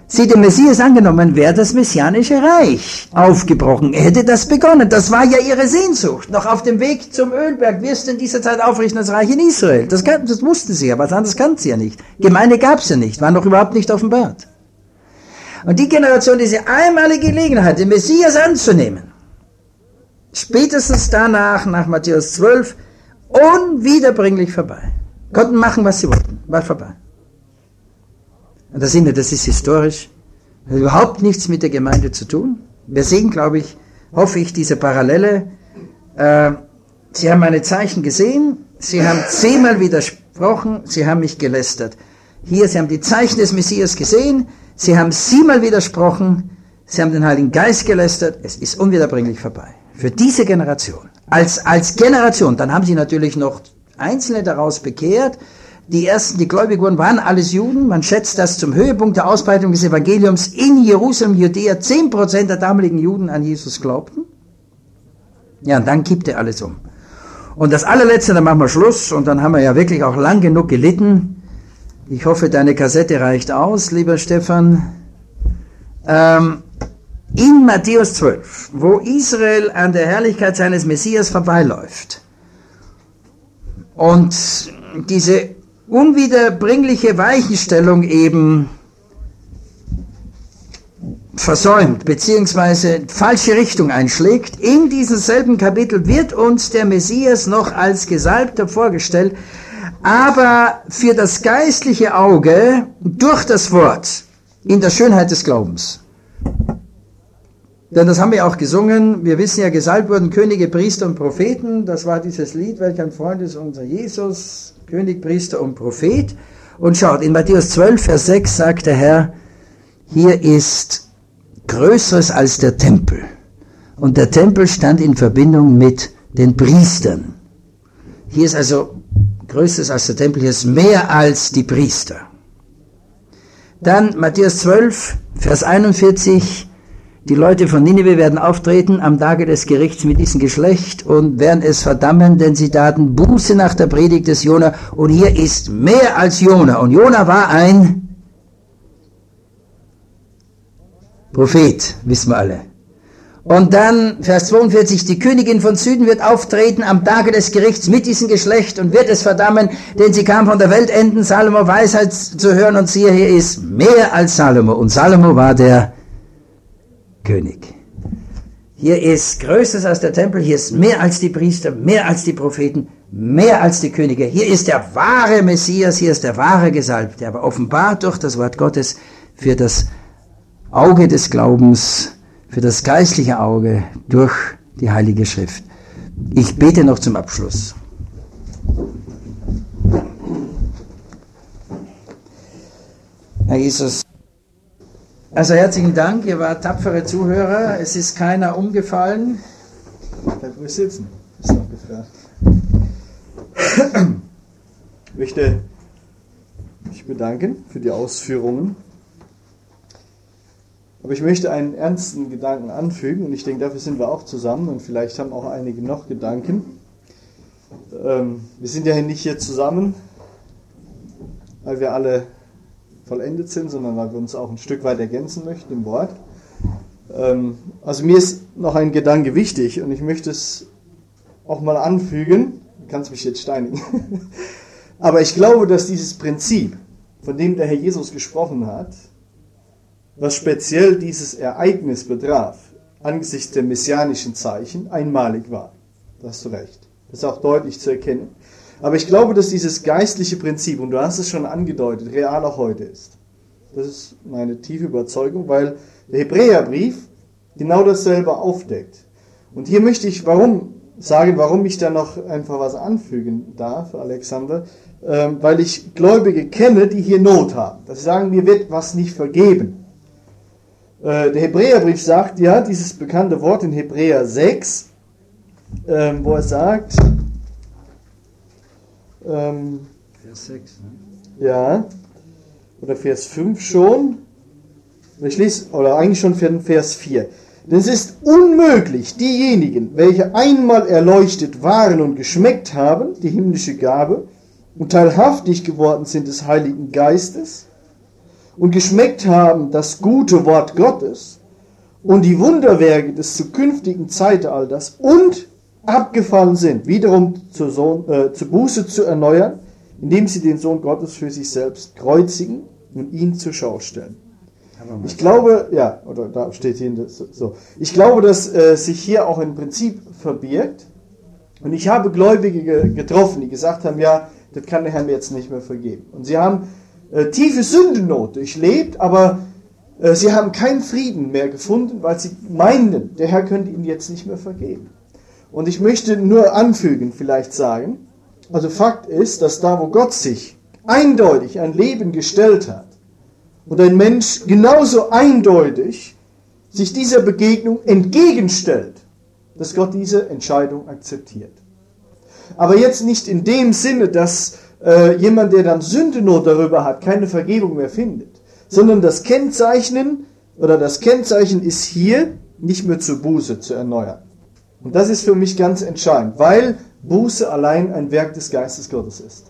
sie den Messias angenommen, wäre das messianische Reich aufgebrochen. Er hätte das begonnen. Das war ja ihre Sehnsucht. Noch auf dem Weg zum Ölberg wirst du in dieser Zeit aufrichten das Reich in Israel. Das, das wussten sie ja, was anderes kannten sie ja nicht. Gemeinde gab es ja nicht, war noch überhaupt nicht offenbart. Und die Generation, diese einmalige Gelegenheit, den Messias anzunehmen, spätestens danach, nach Matthäus zwölf, unwiederbringlich vorbei. Konnten machen, was sie wollten. War vorbei. Und da sehen wir, das ist historisch. Das hat überhaupt nichts mit der Gemeinde zu tun. Wir sehen, glaube ich, hoffe ich, diese Parallele. Äh, sie haben meine Zeichen gesehen. Sie haben zehnmal widersprochen. Sie haben mich gelästert. Hier, sie haben die Zeichen des Messias gesehen. Sie haben siebenmal widersprochen. Sie haben den Heiligen Geist gelästert. Es ist unwiederbringlich vorbei. Für diese Generation. Als, als Generation. Dann haben sie natürlich noch Einzelne daraus bekehrt. Die ersten, die gläubig wurden, waren alles Juden. Man schätzt, dass zum Höhepunkt der Ausbreitung des Evangeliums in Jerusalem, Judäa, zehn Prozent der damaligen Juden an Jesus glaubten. Ja, und dann kippte alles um. Und das allerletzte, dann machen wir Schluss. Und dann haben wir ja wirklich auch lang genug gelitten. Ich hoffe, deine Kassette reicht aus, lieber Stefan. Ähm, in Matthäus zwölf, wo Israel an der Herrlichkeit seines Messias vorbeiläuft und diese unwiederbringliche Weichenstellung eben versäumt, beziehungsweise falsche Richtung einschlägt, in diesem selben Kapitel wird uns der Messias noch als Gesalbter vorgestellt, aber für das geistliche Auge durch das Wort in der Schönheit des Glaubens. Denn das haben wir auch gesungen. Wir wissen ja, gesalbt wurden Könige, Priester und Propheten. Das war dieses Lied, welch ein Freund ist unser Jesus, König, Priester und Prophet. Und schaut, in Matthäus zwölf, Vers sechs sagt der Herr, hier ist Größeres als der Tempel. Und der Tempel stand in Verbindung mit den Priestern. Hier ist also Größeres als der Tempel, hier ist mehr als die Priester. Dann Matthäus zwölf, Vers einundvierzig, die Leute von Ninive werden auftreten am Tage des Gerichts mit diesem Geschlecht und werden es verdammen, denn sie taten Buße nach der Predigt des Jona. Und hier ist mehr als Jona. Und Jona war ein Prophet, wissen wir alle. Und dann, Vers zweiundvierzig, die Königin von Süden wird auftreten am Tage des Gerichts mit diesem Geschlecht und wird es verdammen, denn sie kam von der Weltenden, Salomo Weisheit zu hören, und siehe, hier ist mehr als Salomo. Und Salomo war der König. Hier ist Größeres als der Tempel, hier ist mehr als die Priester, mehr als die Propheten, mehr als die Könige. Hier ist der wahre Messias, hier ist der wahre Gesalbte, aber offenbart durch das Wort Gottes für das Auge des Glaubens, für das geistliche Auge durch die Heilige Schrift. Ich bete noch zum Abschluss. Herr Jesus, also herzlichen Dank, ihr wart tapfere Zuhörer, es ist keiner umgefallen. Bleib ruhig sitzen, ist auch gefragt. Ich möchte mich bedanken für die Ausführungen. Aber ich möchte einen ernsten Gedanken anfügen, und ich denke, dafür sind wir auch zusammen, und vielleicht haben auch einige noch Gedanken. Ähm, wir sind ja nicht hier zusammen, weil wir alle vollendet sind, sondern weil wir uns auch ein Stück weit ergänzen möchten im Wort. Ähm, also mir ist noch ein Gedanke wichtig, und ich möchte es auch mal anfügen. Du kannst mich jetzt steinigen. Aber ich glaube, dass dieses Prinzip, von dem der Herr Jesus gesprochen hat, was speziell dieses Ereignis betraf, angesichts der messianischen Zeichen, einmalig war. Da hast du recht. Das ist auch deutlich zu erkennen. Aber ich glaube, dass dieses geistliche Prinzip, und du hast es schon angedeutet, real auch heute ist. Das ist meine tiefe Überzeugung, weil der Hebräerbrief genau dasselbe aufdeckt. Und hier möchte ich warum sagen, warum ich da noch einfach was anfügen darf, Alexander, ähm, weil ich Gläubige kenne, die hier Not haben. Dass sie sagen, mir wird was nicht vergeben. Äh, der Hebräerbrief sagt ja, dieses bekannte Wort in Hebräer sechs, ähm, wo er sagt, ähm, Vers sechs, ne? ja, oder Vers fünf schon, ich lese, oder eigentlich schon für den Vers vier. Denn es ist unmöglich, diejenigen, welche einmal erleuchtet waren und geschmeckt haben, die himmlische Gabe, und teilhaftig geworden sind des Heiligen Geistes, und geschmeckt haben das gute Wort Gottes und die Wunderwerke des zukünftigen Zeitalters und abgefallen sind, wiederum zur, Sohn, äh, zur Buße zu erneuern, indem sie den Sohn Gottes für sich selbst kreuzigen und ihn zur Schau stellen. Ich glaube, ja, oder da steht hier so. Ich glaube, dass äh, sich hier auch ein Prinzip verbirgt. Und ich habe Gläubige getroffen, die gesagt haben, ja, das kann der Herr mir jetzt nicht mehr vergeben. Und sie haben äh, tiefe Sündennot durchlebt, aber äh, sie haben keinen Frieden mehr gefunden, weil sie meinten, der Herr könnte ihnen jetzt nicht mehr vergeben. Und ich möchte nur anfügen, vielleicht sagen, also Fakt ist, dass da, wo Gott sich eindeutig ein Leben gestellt hat und ein Mensch genauso eindeutig sich dieser Begegnung entgegenstellt, dass Gott diese Entscheidung akzeptiert. Aber jetzt nicht in dem Sinne, dass äh, jemand, der dann Sündenot darüber hat, keine Vergebung mehr findet, sondern das Kennzeichnen oder das Kennzeichen ist hier, nicht mehr zur Buße zu erneuern. Und das ist für mich ganz entscheidend, weil Buße allein ein Werk des Geistes Gottes ist.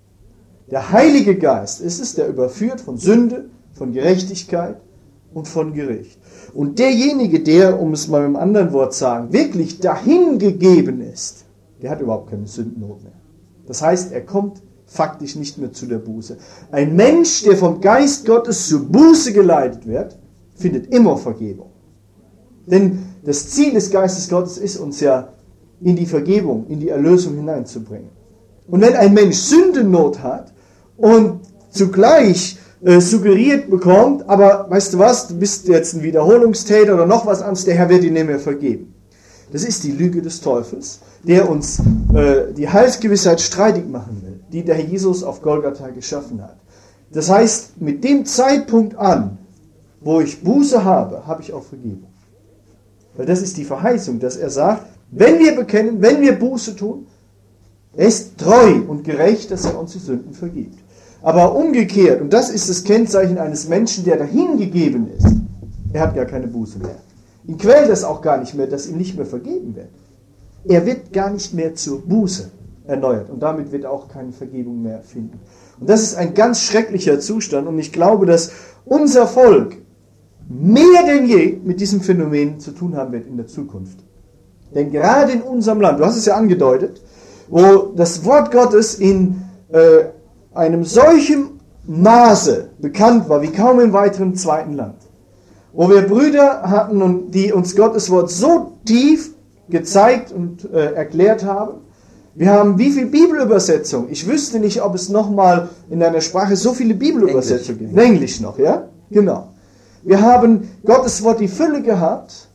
Der Heilige Geist ist es, der überführt von Sünde, von Gerechtigkeit und von Gericht. Und derjenige, der, um es mal mit einem anderen Wort zu sagen, wirklich dahingegeben ist, der hat überhaupt keine Sündennot mehr. Das heißt, er kommt faktisch nicht mehr zu der Buße. Ein Mensch, der vom Geist Gottes zur Buße geleitet wird, findet immer Vergebung. Denn das Ziel des Geistes Gottes ist, uns ja in die Vergebung, in die Erlösung hineinzubringen. Und wenn ein Mensch Sündennot hat und zugleich äh, suggeriert bekommt, aber weißt du was, du bist jetzt ein Wiederholungstäter oder noch was anderes, der Herr wird dir nicht mehr vergeben. Das ist die Lüge des Teufels, der uns äh, die Heilsgewissheit streitig machen will, die der Herr Jesus auf Golgatha geschaffen hat. Das heißt, mit dem Zeitpunkt an, wo ich Buße habe, habe ich auch Vergebung. Weil das ist die Verheißung, dass er sagt, wenn wir bekennen, wenn wir Buße tun, er ist treu und gerecht, dass er uns die Sünden vergibt. Aber umgekehrt, und das ist das Kennzeichen eines Menschen, der dahingegeben ist, er hat gar keine Buße mehr. Ihn quält es auch gar nicht mehr, dass ihm nicht mehr vergeben wird. Er wird gar nicht mehr zur Buße erneuert und damit wird er auch keine Vergebung mehr finden. Und das ist ein ganz schrecklicher Zustand und ich glaube, dass unser Volk mehr denn je mit diesem Phänomen zu tun haben wird in der Zukunft. Denn gerade in unserem Land, du hast es ja angedeutet, wo das Wort Gottes in äh, einem solchen Maße bekannt war, wie kaum im weiteren zweiten Land, wo wir Brüder hatten, und die uns Gottes Wort so tief gezeigt und äh, erklärt haben. Wir haben wie viele Bibelübersetzungen? Ich wüsste nicht, ob es nochmal in einer Sprache so viele Bibelübersetzungen gibt. In Englisch noch, ja? Genau. Wir haben Gottes Wort die Fülle gehabt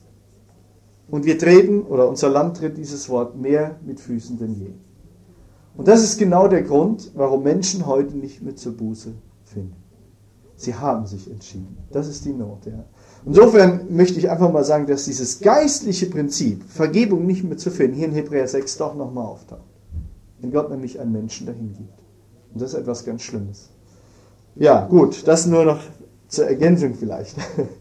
und wir treten, oder unser Land tritt dieses Wort mehr mit Füßen denn je. Und das ist genau der Grund, warum Menschen heute nicht mehr zur Buße finden. Sie haben sich entschieden. Das ist die Not. Ja. Insofern möchte ich einfach mal sagen, dass dieses geistliche Prinzip, Vergebung nicht mehr zu finden, hier in Hebräer sechs doch nochmal auftaucht. Wenn Gott nämlich einen Menschen dahin gibt. Und das ist etwas ganz Schlimmes. Ja, gut, das nur noch zur Ergänzung vielleicht.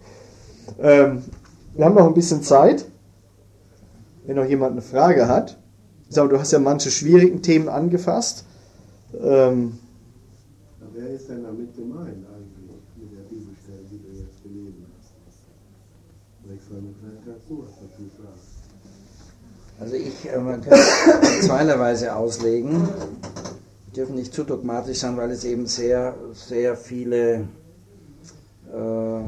ähm, wir haben noch ein bisschen Zeit. Wenn noch jemand eine Frage hat. Ich sage, du hast ja manche schwierigen Themen angefasst. Ähm, Wer ist denn damit gemeint eigentlich, mit der Bibelstelle, die du jetzt gelesen hast? Vielleicht kannst du was dazu sagen. Also ich, äh, man kann es in zweierlei Weise auslegen. Wir dürfen nicht zu dogmatisch sein, weil es eben sehr, sehr viele äh,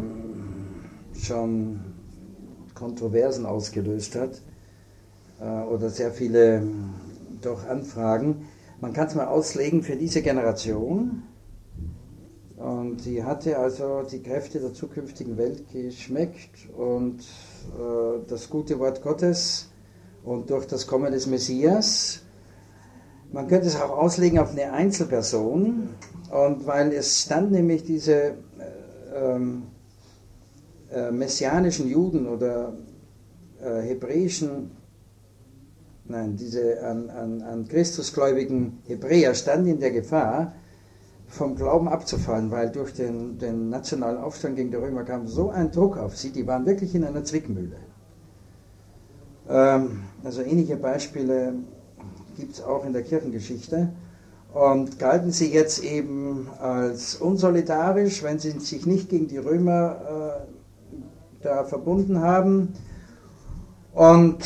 schon Kontroversen ausgelöst hat äh, oder sehr viele doch Anfragen. Man kann es mal auslegen für diese Generation. Und sie hatte also die Kräfte der zukünftigen Welt geschmeckt und äh, das gute Wort Gottes und durch das Kommen des Messias. Man könnte es auch auslegen auf eine Einzelperson, und weil es stand nämlich diese äh, ähm, äh, messianischen Juden oder äh, hebräischen, nein, diese an, an, an Christusgläubigen Hebräer standen in der Gefahr, vom Glauben abzufallen, weil durch den, den nationalen Aufstand gegen die Römer kam so ein Druck auf sie, die waren wirklich in einer Zwickmühle. Ähm, also ähnliche Beispiele gibt es auch in der Kirchengeschichte. und galten sie jetzt eben als unsolidarisch, wenn sie sich nicht gegen die Römer äh, da verbunden haben. Und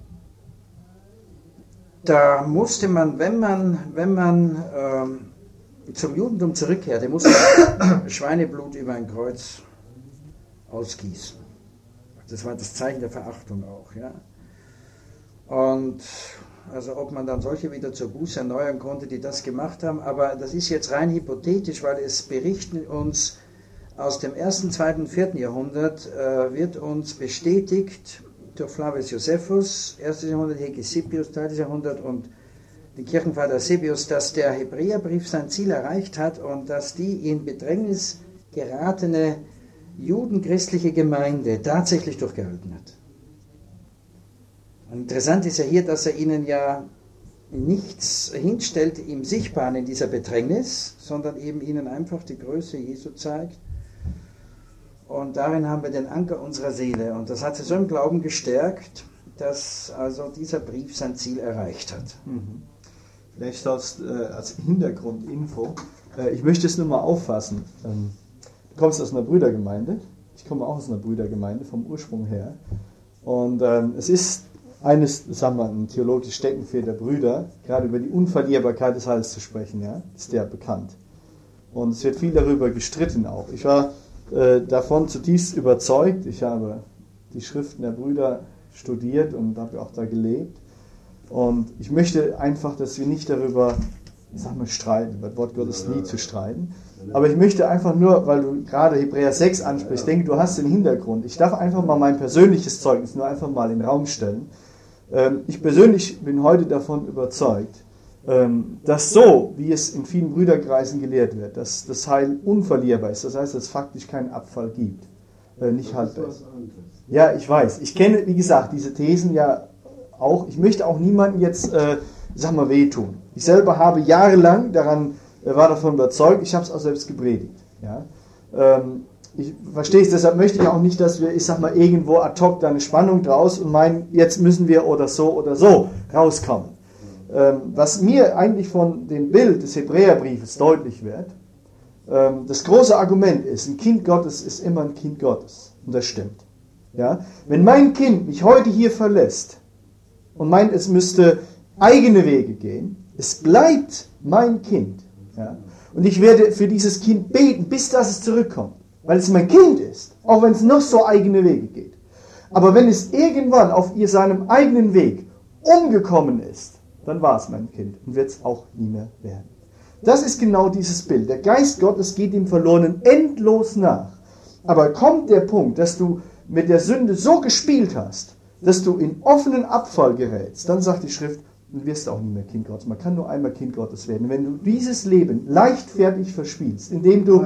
da musste man, wenn man, wenn man ähm, zum Judentum zurückkehrte, musste man Schweineblut über ein Kreuz ausgießen. Das war das Zeichen der Verachtung auch. Ja? Und also ob man dann solche wieder zur Buße erneuern konnte, die das gemacht haben, aber das ist jetzt rein hypothetisch, weil es berichten uns aus dem ersten, zweiten, vierten Jahrhundert, äh, wird uns bestätigt durch Flavius Josephus, erstes Jahrhundert, Hegesippus, zweites Jahrhundert und den Kirchenvater Eusebius, dass der Hebräerbrief sein Ziel erreicht hat und dass die in Bedrängnis geratene judenchristliche Gemeinde tatsächlich durchgehalten hat. Und interessant ist ja hier, dass er ihnen ja nichts hinstellt im Sichtbaren in dieser Bedrängnis, sondern eben ihnen einfach die Größe Jesu zeigt. Und darin haben wir den Anker unserer Seele. Und das hat sie so im Glauben gestärkt, dass also dieser Brief sein Ziel erreicht hat. Mhm. Vielleicht als, äh, als Hintergrundinfo, äh, ich möchte es nur mal auffassen. Ähm, du kommst aus einer Brüdergemeinde, ich komme auch aus einer Brüdergemeinde vom Ursprung her. Und ähm, es ist eines, sagen wir, ein theologisches Steckenpferd der Brüder, gerade über die Unverlierbarkeit des Heils zu sprechen, ja, ist der bekannt. Und es wird viel darüber gestritten auch. Ich war äh, davon zutiefst überzeugt. Ich habe die Schriften der Brüder studiert und habe auch da gelebt. Und ich möchte einfach, dass wir nicht darüber, ich sag mal, streiten, über das Wort Gottes nie zu streiten. Aber ich möchte einfach nur, weil du gerade Hebräer sechs ansprichst, denke, du hast den Hintergrund. Ich darf einfach mal mein persönliches Zeugnis nur einfach mal in den Raum stellen. Ich persönlich bin heute davon überzeugt, dass so, wie es in vielen Brüderkreisen gelehrt wird, dass das Heil unverlierbar ist, das heißt, dass es faktisch keinen Abfall gibt, nicht haltbar ist. Ja, ich weiß. Ich kenne, wie gesagt, diese Thesen ja auch. Ich möchte auch niemandem jetzt, äh, sag mal, wehtun. Ich selber habe jahrelang daran, äh, war davon überzeugt, ich habe es auch selbst gepredigt. Ja? Ähm, ich verstehe es, deshalb möchte ich auch nicht, dass wir, ich sag mal, irgendwo ad hoc da eine Spannung draus und meinen, jetzt müssen wir oder so oder so rauskommen. Ähm, was mir eigentlich von dem Bild des Hebräerbriefes deutlich wird, ähm, das große Argument ist, ein Kind Gottes ist immer ein Kind Gottes. Und das stimmt. Ja? Wenn mein Kind mich heute hier verlässt und meint, es müsste eigene Wege gehen, es bleibt mein Kind. Ja? Und ich werde für dieses Kind beten, bis das es zurückkommt. Weil es mein Kind ist, auch wenn es noch so eigene Wege geht. Aber wenn es irgendwann auf ihr seinem eigenen Weg umgekommen ist, dann war es mein Kind und wird es auch nie mehr werden. Das ist genau dieses Bild. Der Geist Gottes geht dem Verlorenen endlos nach. Aber kommt der Punkt, dass du mit der Sünde so gespielt hast, dass du in offenen Abfall gerätst, dann sagt die Schrift, du wirst auch nie mehr Kind Gottes. Man kann nur einmal Kind Gottes werden. Wenn du dieses Leben leichtfertig verspielst, indem du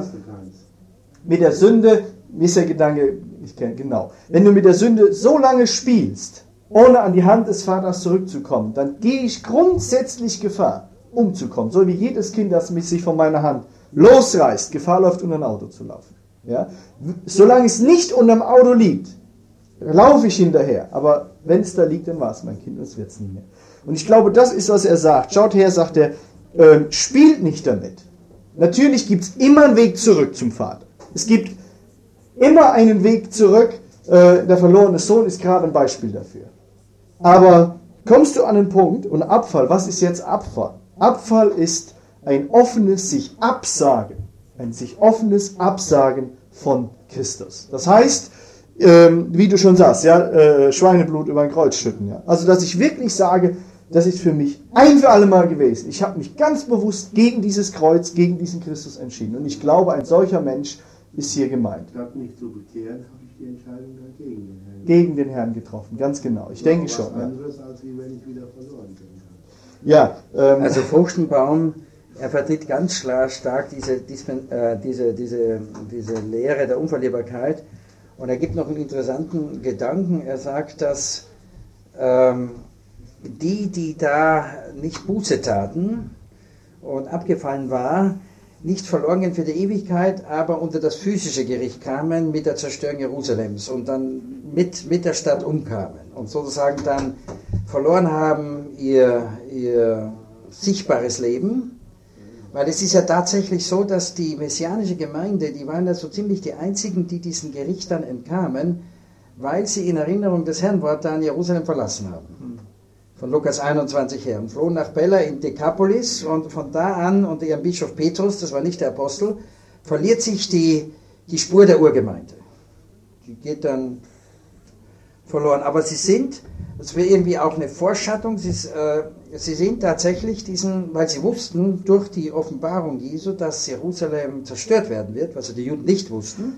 mit der Sünde, mir ist der Gedanke, ich kenne genau, wenn du mit der Sünde so lange spielst, ohne an die Hand des Vaters zurückzukommen, dann gehe ich grundsätzlich Gefahr, umzukommen. So wie jedes Kind, das mich sich von meiner Hand losreißt, Gefahr läuft, unter ein Auto zu laufen. Ja? Solange es nicht unter dem Auto liegt, laufe ich hinterher. Aber wenn es da liegt, dann war es mein Kind und es wird es nie mehr. Und ich glaube, das ist, was er sagt. Schaut her, sagt er, äh, spielt nicht damit. Natürlich gibt es immer einen Weg zurück zum Vater. Es gibt immer einen Weg zurück. Äh, der verlorene Sohn ist gerade ein Beispiel dafür. Aber kommst du an den Punkt, und Abfall, was ist jetzt Abfall? Abfall ist ein offenes sich Absagen, ein sich offenes Absagen von Christus. Das heißt, ähm, wie du schon sagst, ja, äh, Schweineblut über ein Kreuz schütten. Ja. Also, dass ich wirklich sage, das ist für mich ein für alle Mal gewesen. Ich habe mich ganz bewusst gegen dieses Kreuz, gegen diesen Christus entschieden. Und ich glaube, ein solcher Mensch ist hier gemeint. Statt mich zu bekehren, habe ich die Entscheidung dann gegen den Herrn. Gegen den Herrn getroffen, ganz genau. Ich denke was schon. Ja. anderes, als wie wenn ich wieder verloren bin. Ja, ähm, Also Fruchtenbaum, er vertritt ganz stark diese, diese, diese, diese, diese Lehre der Unverlierbarkeit. Und er gibt noch einen interessanten Gedanken. Er sagt, dass ähm, die, die da nicht Buße taten und abgefallen war, nicht verloren gehen für die Ewigkeit, aber unter das physische Gericht kamen mit der Zerstörung Jerusalems und dann mit, mit der Stadt umkamen und sozusagen dann verloren haben ihr, ihr sichtbares Leben, Weil es ist ja tatsächlich so, dass die messianische Gemeinde, die waren ja so ziemlich die einzigen, die diesen Gerichtern entkamen, weil sie in Erinnerung des Herrn dann Jerusalem verlassen haben. Von Lukas einundzwanzig her. Und flohen nach Pella in Dekapolis und von da an, unter ihrem Bischof Petrus, das war nicht der Apostel, verliert sich die, die Spur der Urgemeinde. Die geht dann verloren. Aber sie sind, das wäre irgendwie auch eine Vorschattung, sie, äh, sie sind tatsächlich diesen, weil sie wussten durch die Offenbarung Jesu, dass Jerusalem zerstört werden wird, was die Juden nicht wussten,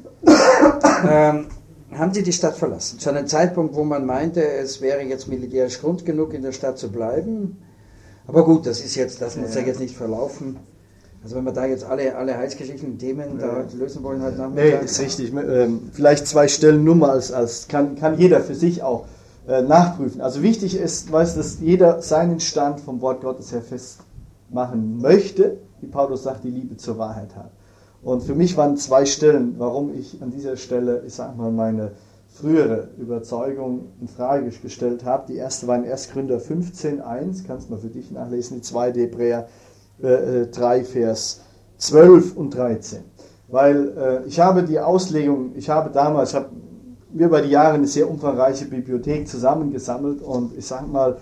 ähm, haben sie die Stadt verlassen. Zu einem Zeitpunkt, wo man meinte, es wäre jetzt militärisch Grund genug, in der Stadt zu bleiben. Aber gut, das ist jetzt, das muss ja jetzt nicht verlaufen. Also wenn wir da jetzt alle, alle heilsgeschichtlichen Themen da lösen wollen, halt nachmittags. Nee, ist richtig. Ähm, vielleicht zwei Stellen nur mal, als, als kann, kann jeder für sich auch äh, nachprüfen. Also wichtig ist, weiß, dass jeder seinen Stand vom Wort Gottes her festmachen möchte, wie Paulus sagt, die Liebe zur Wahrheit hat. Und für mich waren zwei Stellen, warum ich an dieser Stelle, ich sag mal, meine frühere Überzeugung in Frage gestellt habe. Die erste war in erster Korinther fünfzehn, eins, kannst du mal für dich nachlesen, die zweite Hebräer äh, drei, Vers zwölf und dreizehn. Weil äh, ich habe die Auslegung, ich habe damals, ich habe mir über die Jahre eine sehr umfangreiche Bibliothek zusammengesammelt und ich sag mal,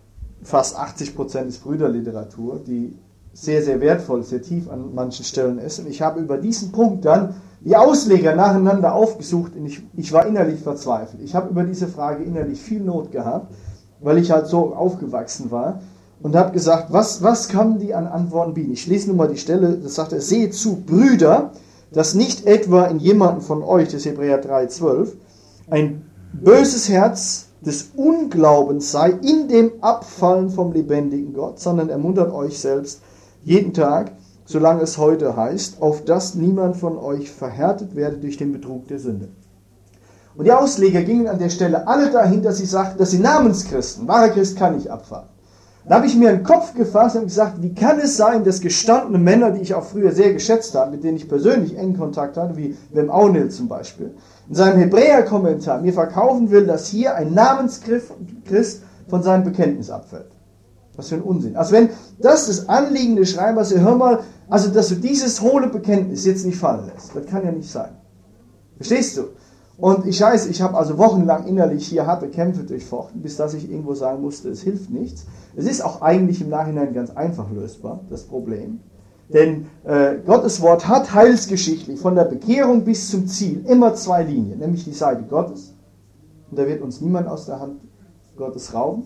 fast achtzig Prozent ist Brüderliteratur, die sehr, sehr wertvoll, sehr tief an manchen Stellen ist. Und ich habe über diesen Punkt dann die Ausleger nacheinander aufgesucht und ich, ich war innerlich verzweifelt. Ich habe über diese Frage innerlich viel Not gehabt, weil ich halt so aufgewachsen war und habe gesagt, was, was kann die an Antworten bieten? Ich lese nur mal die Stelle, das sagt er, seht zu, Brüder, dass nicht etwa in jemanden von euch, das ist Hebräer drei, zwölf, ein böses Herz des Unglaubens sei in dem Abfallen vom lebendigen Gott, sondern ermuntert euch selbst jeden Tag, solange es heute heißt, auf dass niemand von euch verhärtet werde durch den Betrug der Sünde. Und die Ausleger gingen an der Stelle alle dahin, dass sie sagten, dass sie Namenschristen, wahrer Christ kann nicht abfallen. Da habe ich mir einen Kopf gefasst und gesagt, wie kann es sein, dass gestandene Männer, die ich auch früher sehr geschätzt habe, mit denen ich persönlich engen Kontakt hatte, wie Wim Aunil zum Beispiel, in seinem Hebräer-Kommentar mir verkaufen will, dass hier ein Namenschrist von seinem Bekenntnis abfällt. Was für ein Unsinn. Also wenn das das Anliegen des Schreibers ist, hör mal, also dass du dieses hohle Bekenntnis jetzt nicht fallen lässt, das kann ja nicht sein. Verstehst du? Und ich weiß, ich habe also wochenlang innerlich hier harte Kämpfe durchfochten, bis dass ich irgendwo sagen musste, es hilft nichts. Es ist auch eigentlich im Nachhinein ganz einfach lösbar, das Problem. Denn äh, Gottes Wort hat heilsgeschichtlich von der Bekehrung bis zum Ziel immer zwei Linien, nämlich die Seite Gottes, und da wird uns niemand aus der Hand Gottes rauben,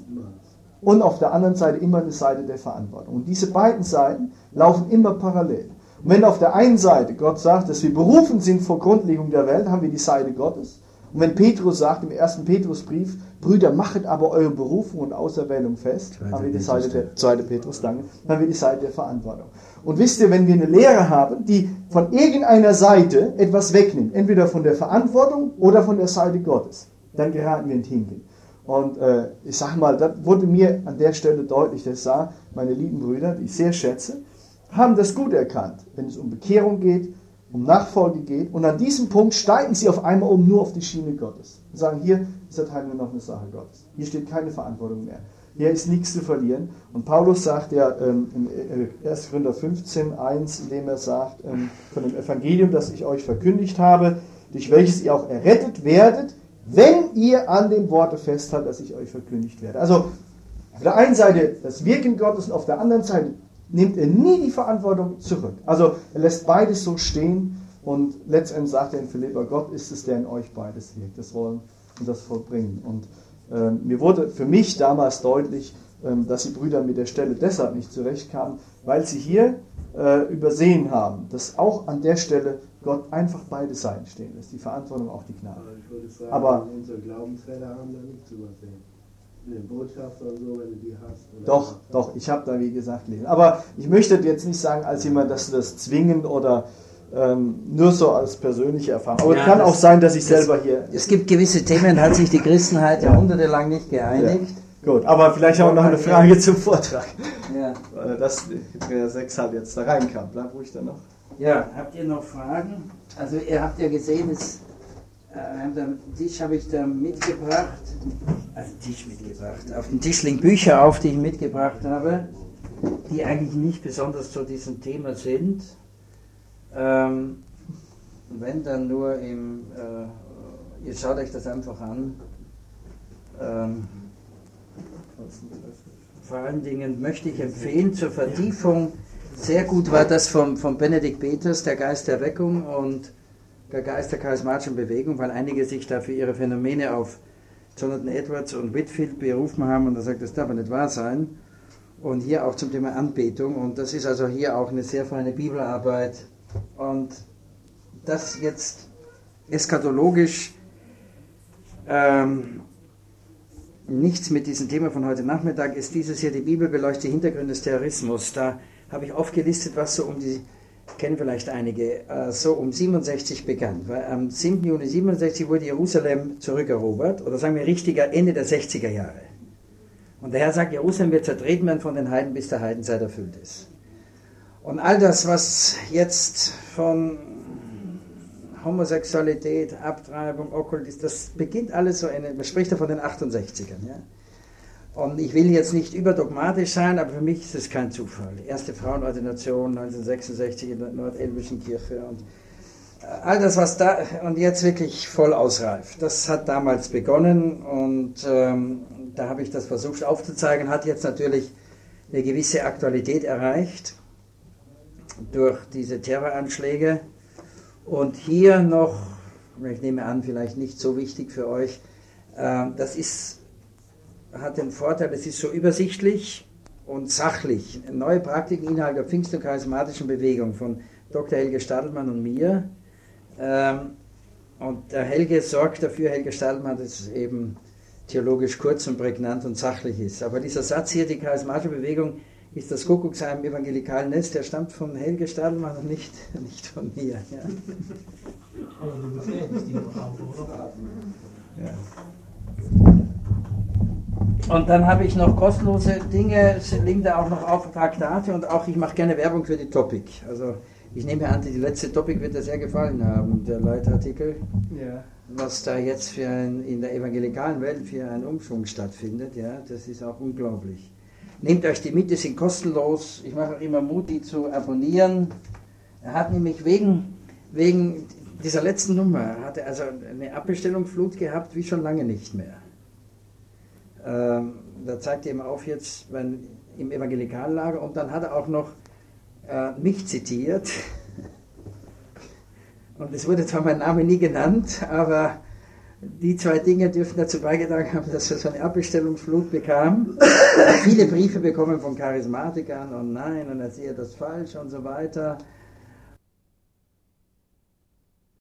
und auf der anderen Seite immer eine Seite der Verantwortung. Und diese beiden Seiten laufen immer parallel. Und wenn auf der einen Seite Gott sagt, dass wir berufen sind vor Grundlegung der Welt, haben wir die Seite Gottes. Und wenn Petrus sagt im ersten Petrusbrief, Brüder, machet aber eure Berufung und Auserwählung fest, zweite haben wir die Seite der, zweite Petrus, danke, haben wir die Seite der Verantwortung. Und wisst ihr, wenn wir eine Lehre haben, die von irgendeiner Seite etwas wegnimmt, entweder von der Verantwortung oder von der Seite Gottes, dann geraten wir in Hinken. Und äh, ich sag mal, das wurde mir an der Stelle deutlich, dass ich sah, meine lieben Brüder, die ich sehr schätze, haben das gut erkannt, wenn es um Bekehrung geht, um Nachfolge geht. Und an diesem Punkt steigen sie auf einmal um nur auf die Schiene Gottes. Und sagen, hier ist der Teil nur noch eine Sache Gottes. Hier steht keine Verantwortung mehr. Hier ist nichts zu verlieren. Und Paulus sagt ja ähm, in erster Korinther fünfzehn, eins, indem er sagt, ähm, von dem Evangelium, das ich euch verkündigt habe, durch welches ihr auch errettet werdet, wenn ihr an dem Worte festhaltet, das ich euch verkündigt werde. Also auf der einen Seite das Wirken Gottes und auf der anderen Seite nimmt er nie die Verantwortung zurück. Also er lässt beides so stehen und letztendlich sagt er in Philipper, Gott ist es, der in euch beides wirkt, das Wollen und das Vollbringen. Und äh, mir wurde für mich damals deutlich, äh, dass die Brüder mit der Stelle deshalb nicht zurechtkamen, weil sie hier äh, übersehen haben, dass auch an der Stelle Gott einfach beide Seiten stehen lässt, die Verantwortung, auch die Gnade. Aber ich würde sagen, Aber unsere Glaubensfelder haben da nicht zu übersehen. In den Botschaften und so, wenn du die hast. Doch, doch, ich habe da wie gesagt lesen. Aber ich möchte jetzt nicht sagen als jemand, dass du das zwingend oder ähm, nur so als persönliche Erfahrung. Aber es ja, kann das, auch sein, dass ich das, selber hier... Es gibt gewisse Themen, hat sich die Christenheit ja. jahrhundertelang nicht geeinigt. Ja. Gut, aber vielleicht auch noch eine Frage zum Vortrag. Ja. Weil das Hebräer sechs halt jetzt da reinkam. Bleib ruhig da noch. Ja, habt ihr noch Fragen? Also ihr habt ja gesehen, es, äh, den Tisch habe ich da mitgebracht, also Tisch mitgebracht, auf dem Tisch liegen Bücher auf, die ich mitgebracht habe. die eigentlich nicht besonders zu diesem Thema sind. Ähm, wenn dann nur im, äh, ihr schaut euch das einfach an. Ähm, vor allen Dingen möchte ich empfehlen zur Vertiefung, sehr gut war das von, von Benedikt Peters, der Geist der Erweckung und der Geist der charismatischen Bewegung, weil einige sich da für ihre Phänomene auf Jonathan Edwards und Whitfield berufen haben und er sagt, das darf aber nicht wahr sein. Und hier auch zum Thema Anbetung und das ist also hier auch eine sehr feine Bibelarbeit und das jetzt eschatologisch ähm, nichts mit diesem Thema von heute Nachmittag ist dieses hier die Bibel beleuchtete Hintergründe des Terrorismus. Da habe ich aufgelistet, was so um die, kennen vielleicht einige, äh, so um siebenundsechzig begann. Weil am siebten Juni siebenundsechzig wurde Jerusalem zurückerobert, oder sagen wir richtiger Ende der sechziger Jahre. Und der Herr sagt, Jerusalem wird zertreten werden von den Heiden, bis der Heidenzeit erfüllt ist. Und all das, was jetzt von Homosexualität, Abtreibung, Okkult, das beginnt alles so, eine, man spricht ja von den achtundsechzigern. Ja? Und ich will jetzt nicht überdogmatisch sein, aber für mich ist es kein Zufall. Erste Frauenordination neunzehnhundertsechsundsechzig in der Nordelbischen Kirche und all das, was da und jetzt wirklich voll ausreift, das hat damals begonnen und ähm, da habe ich das versucht aufzuzeigen, hat jetzt natürlich eine gewisse Aktualität erreicht durch diese Terroranschläge. Und hier noch, ich nehme an, vielleicht nicht so wichtig für euch, äh, das ist, hat den Vorteil, es ist so übersichtlich und sachlich. Neue Praktiken innerhalb der Pfingst- und charismatischen Bewegung von Doktor Helge Stadelmann und mir. Ähm, und der Helge sorgt dafür, Helge Stadelmann, dass es eben theologisch kurz und prägnant und sachlich ist. Aber dieser Satz hier, die charismatische Bewegung, ist das Kuckucksheim im evangelikalen Nest, der stammt von Helge Stadelmann und nicht, nicht von mir. Ja. Aber du bestätigst ihn doch auch, oder? Ja. Und dann habe ich noch kostenlose Dinge, liegen da auch noch auf Traktate und auch ich mache gerne Werbung für die Topic. Also ich nehme an, die letzte Topic wird dir sehr gefallen haben, der Leitartikel. Ja. Was da jetzt für ein, in der evangelikalen Welt für einen Umschwung stattfindet, ja, das ist auch unglaublich. Nehmt euch die mit, die sind kostenlos. Ich mache auch immer Mut, die zu abonnieren. Er hat nämlich wegen, wegen dieser letzten Nummer, hat er also eine Abbestellungsflut gehabt, wie schon lange nicht mehr. Ähm, da zeigt er ihm auf jetzt wenn, im Evangelikallager und dann hat er auch noch äh, mich zitiert. Und es wurde zwar mein Name nie genannt, aber die zwei Dinge dürften dazu beigetragen haben, dass er so eine Abbestellungsflut bekam. Viele Briefe bekommen von Charismatikern und nein, und er sehe das falsch und so weiter.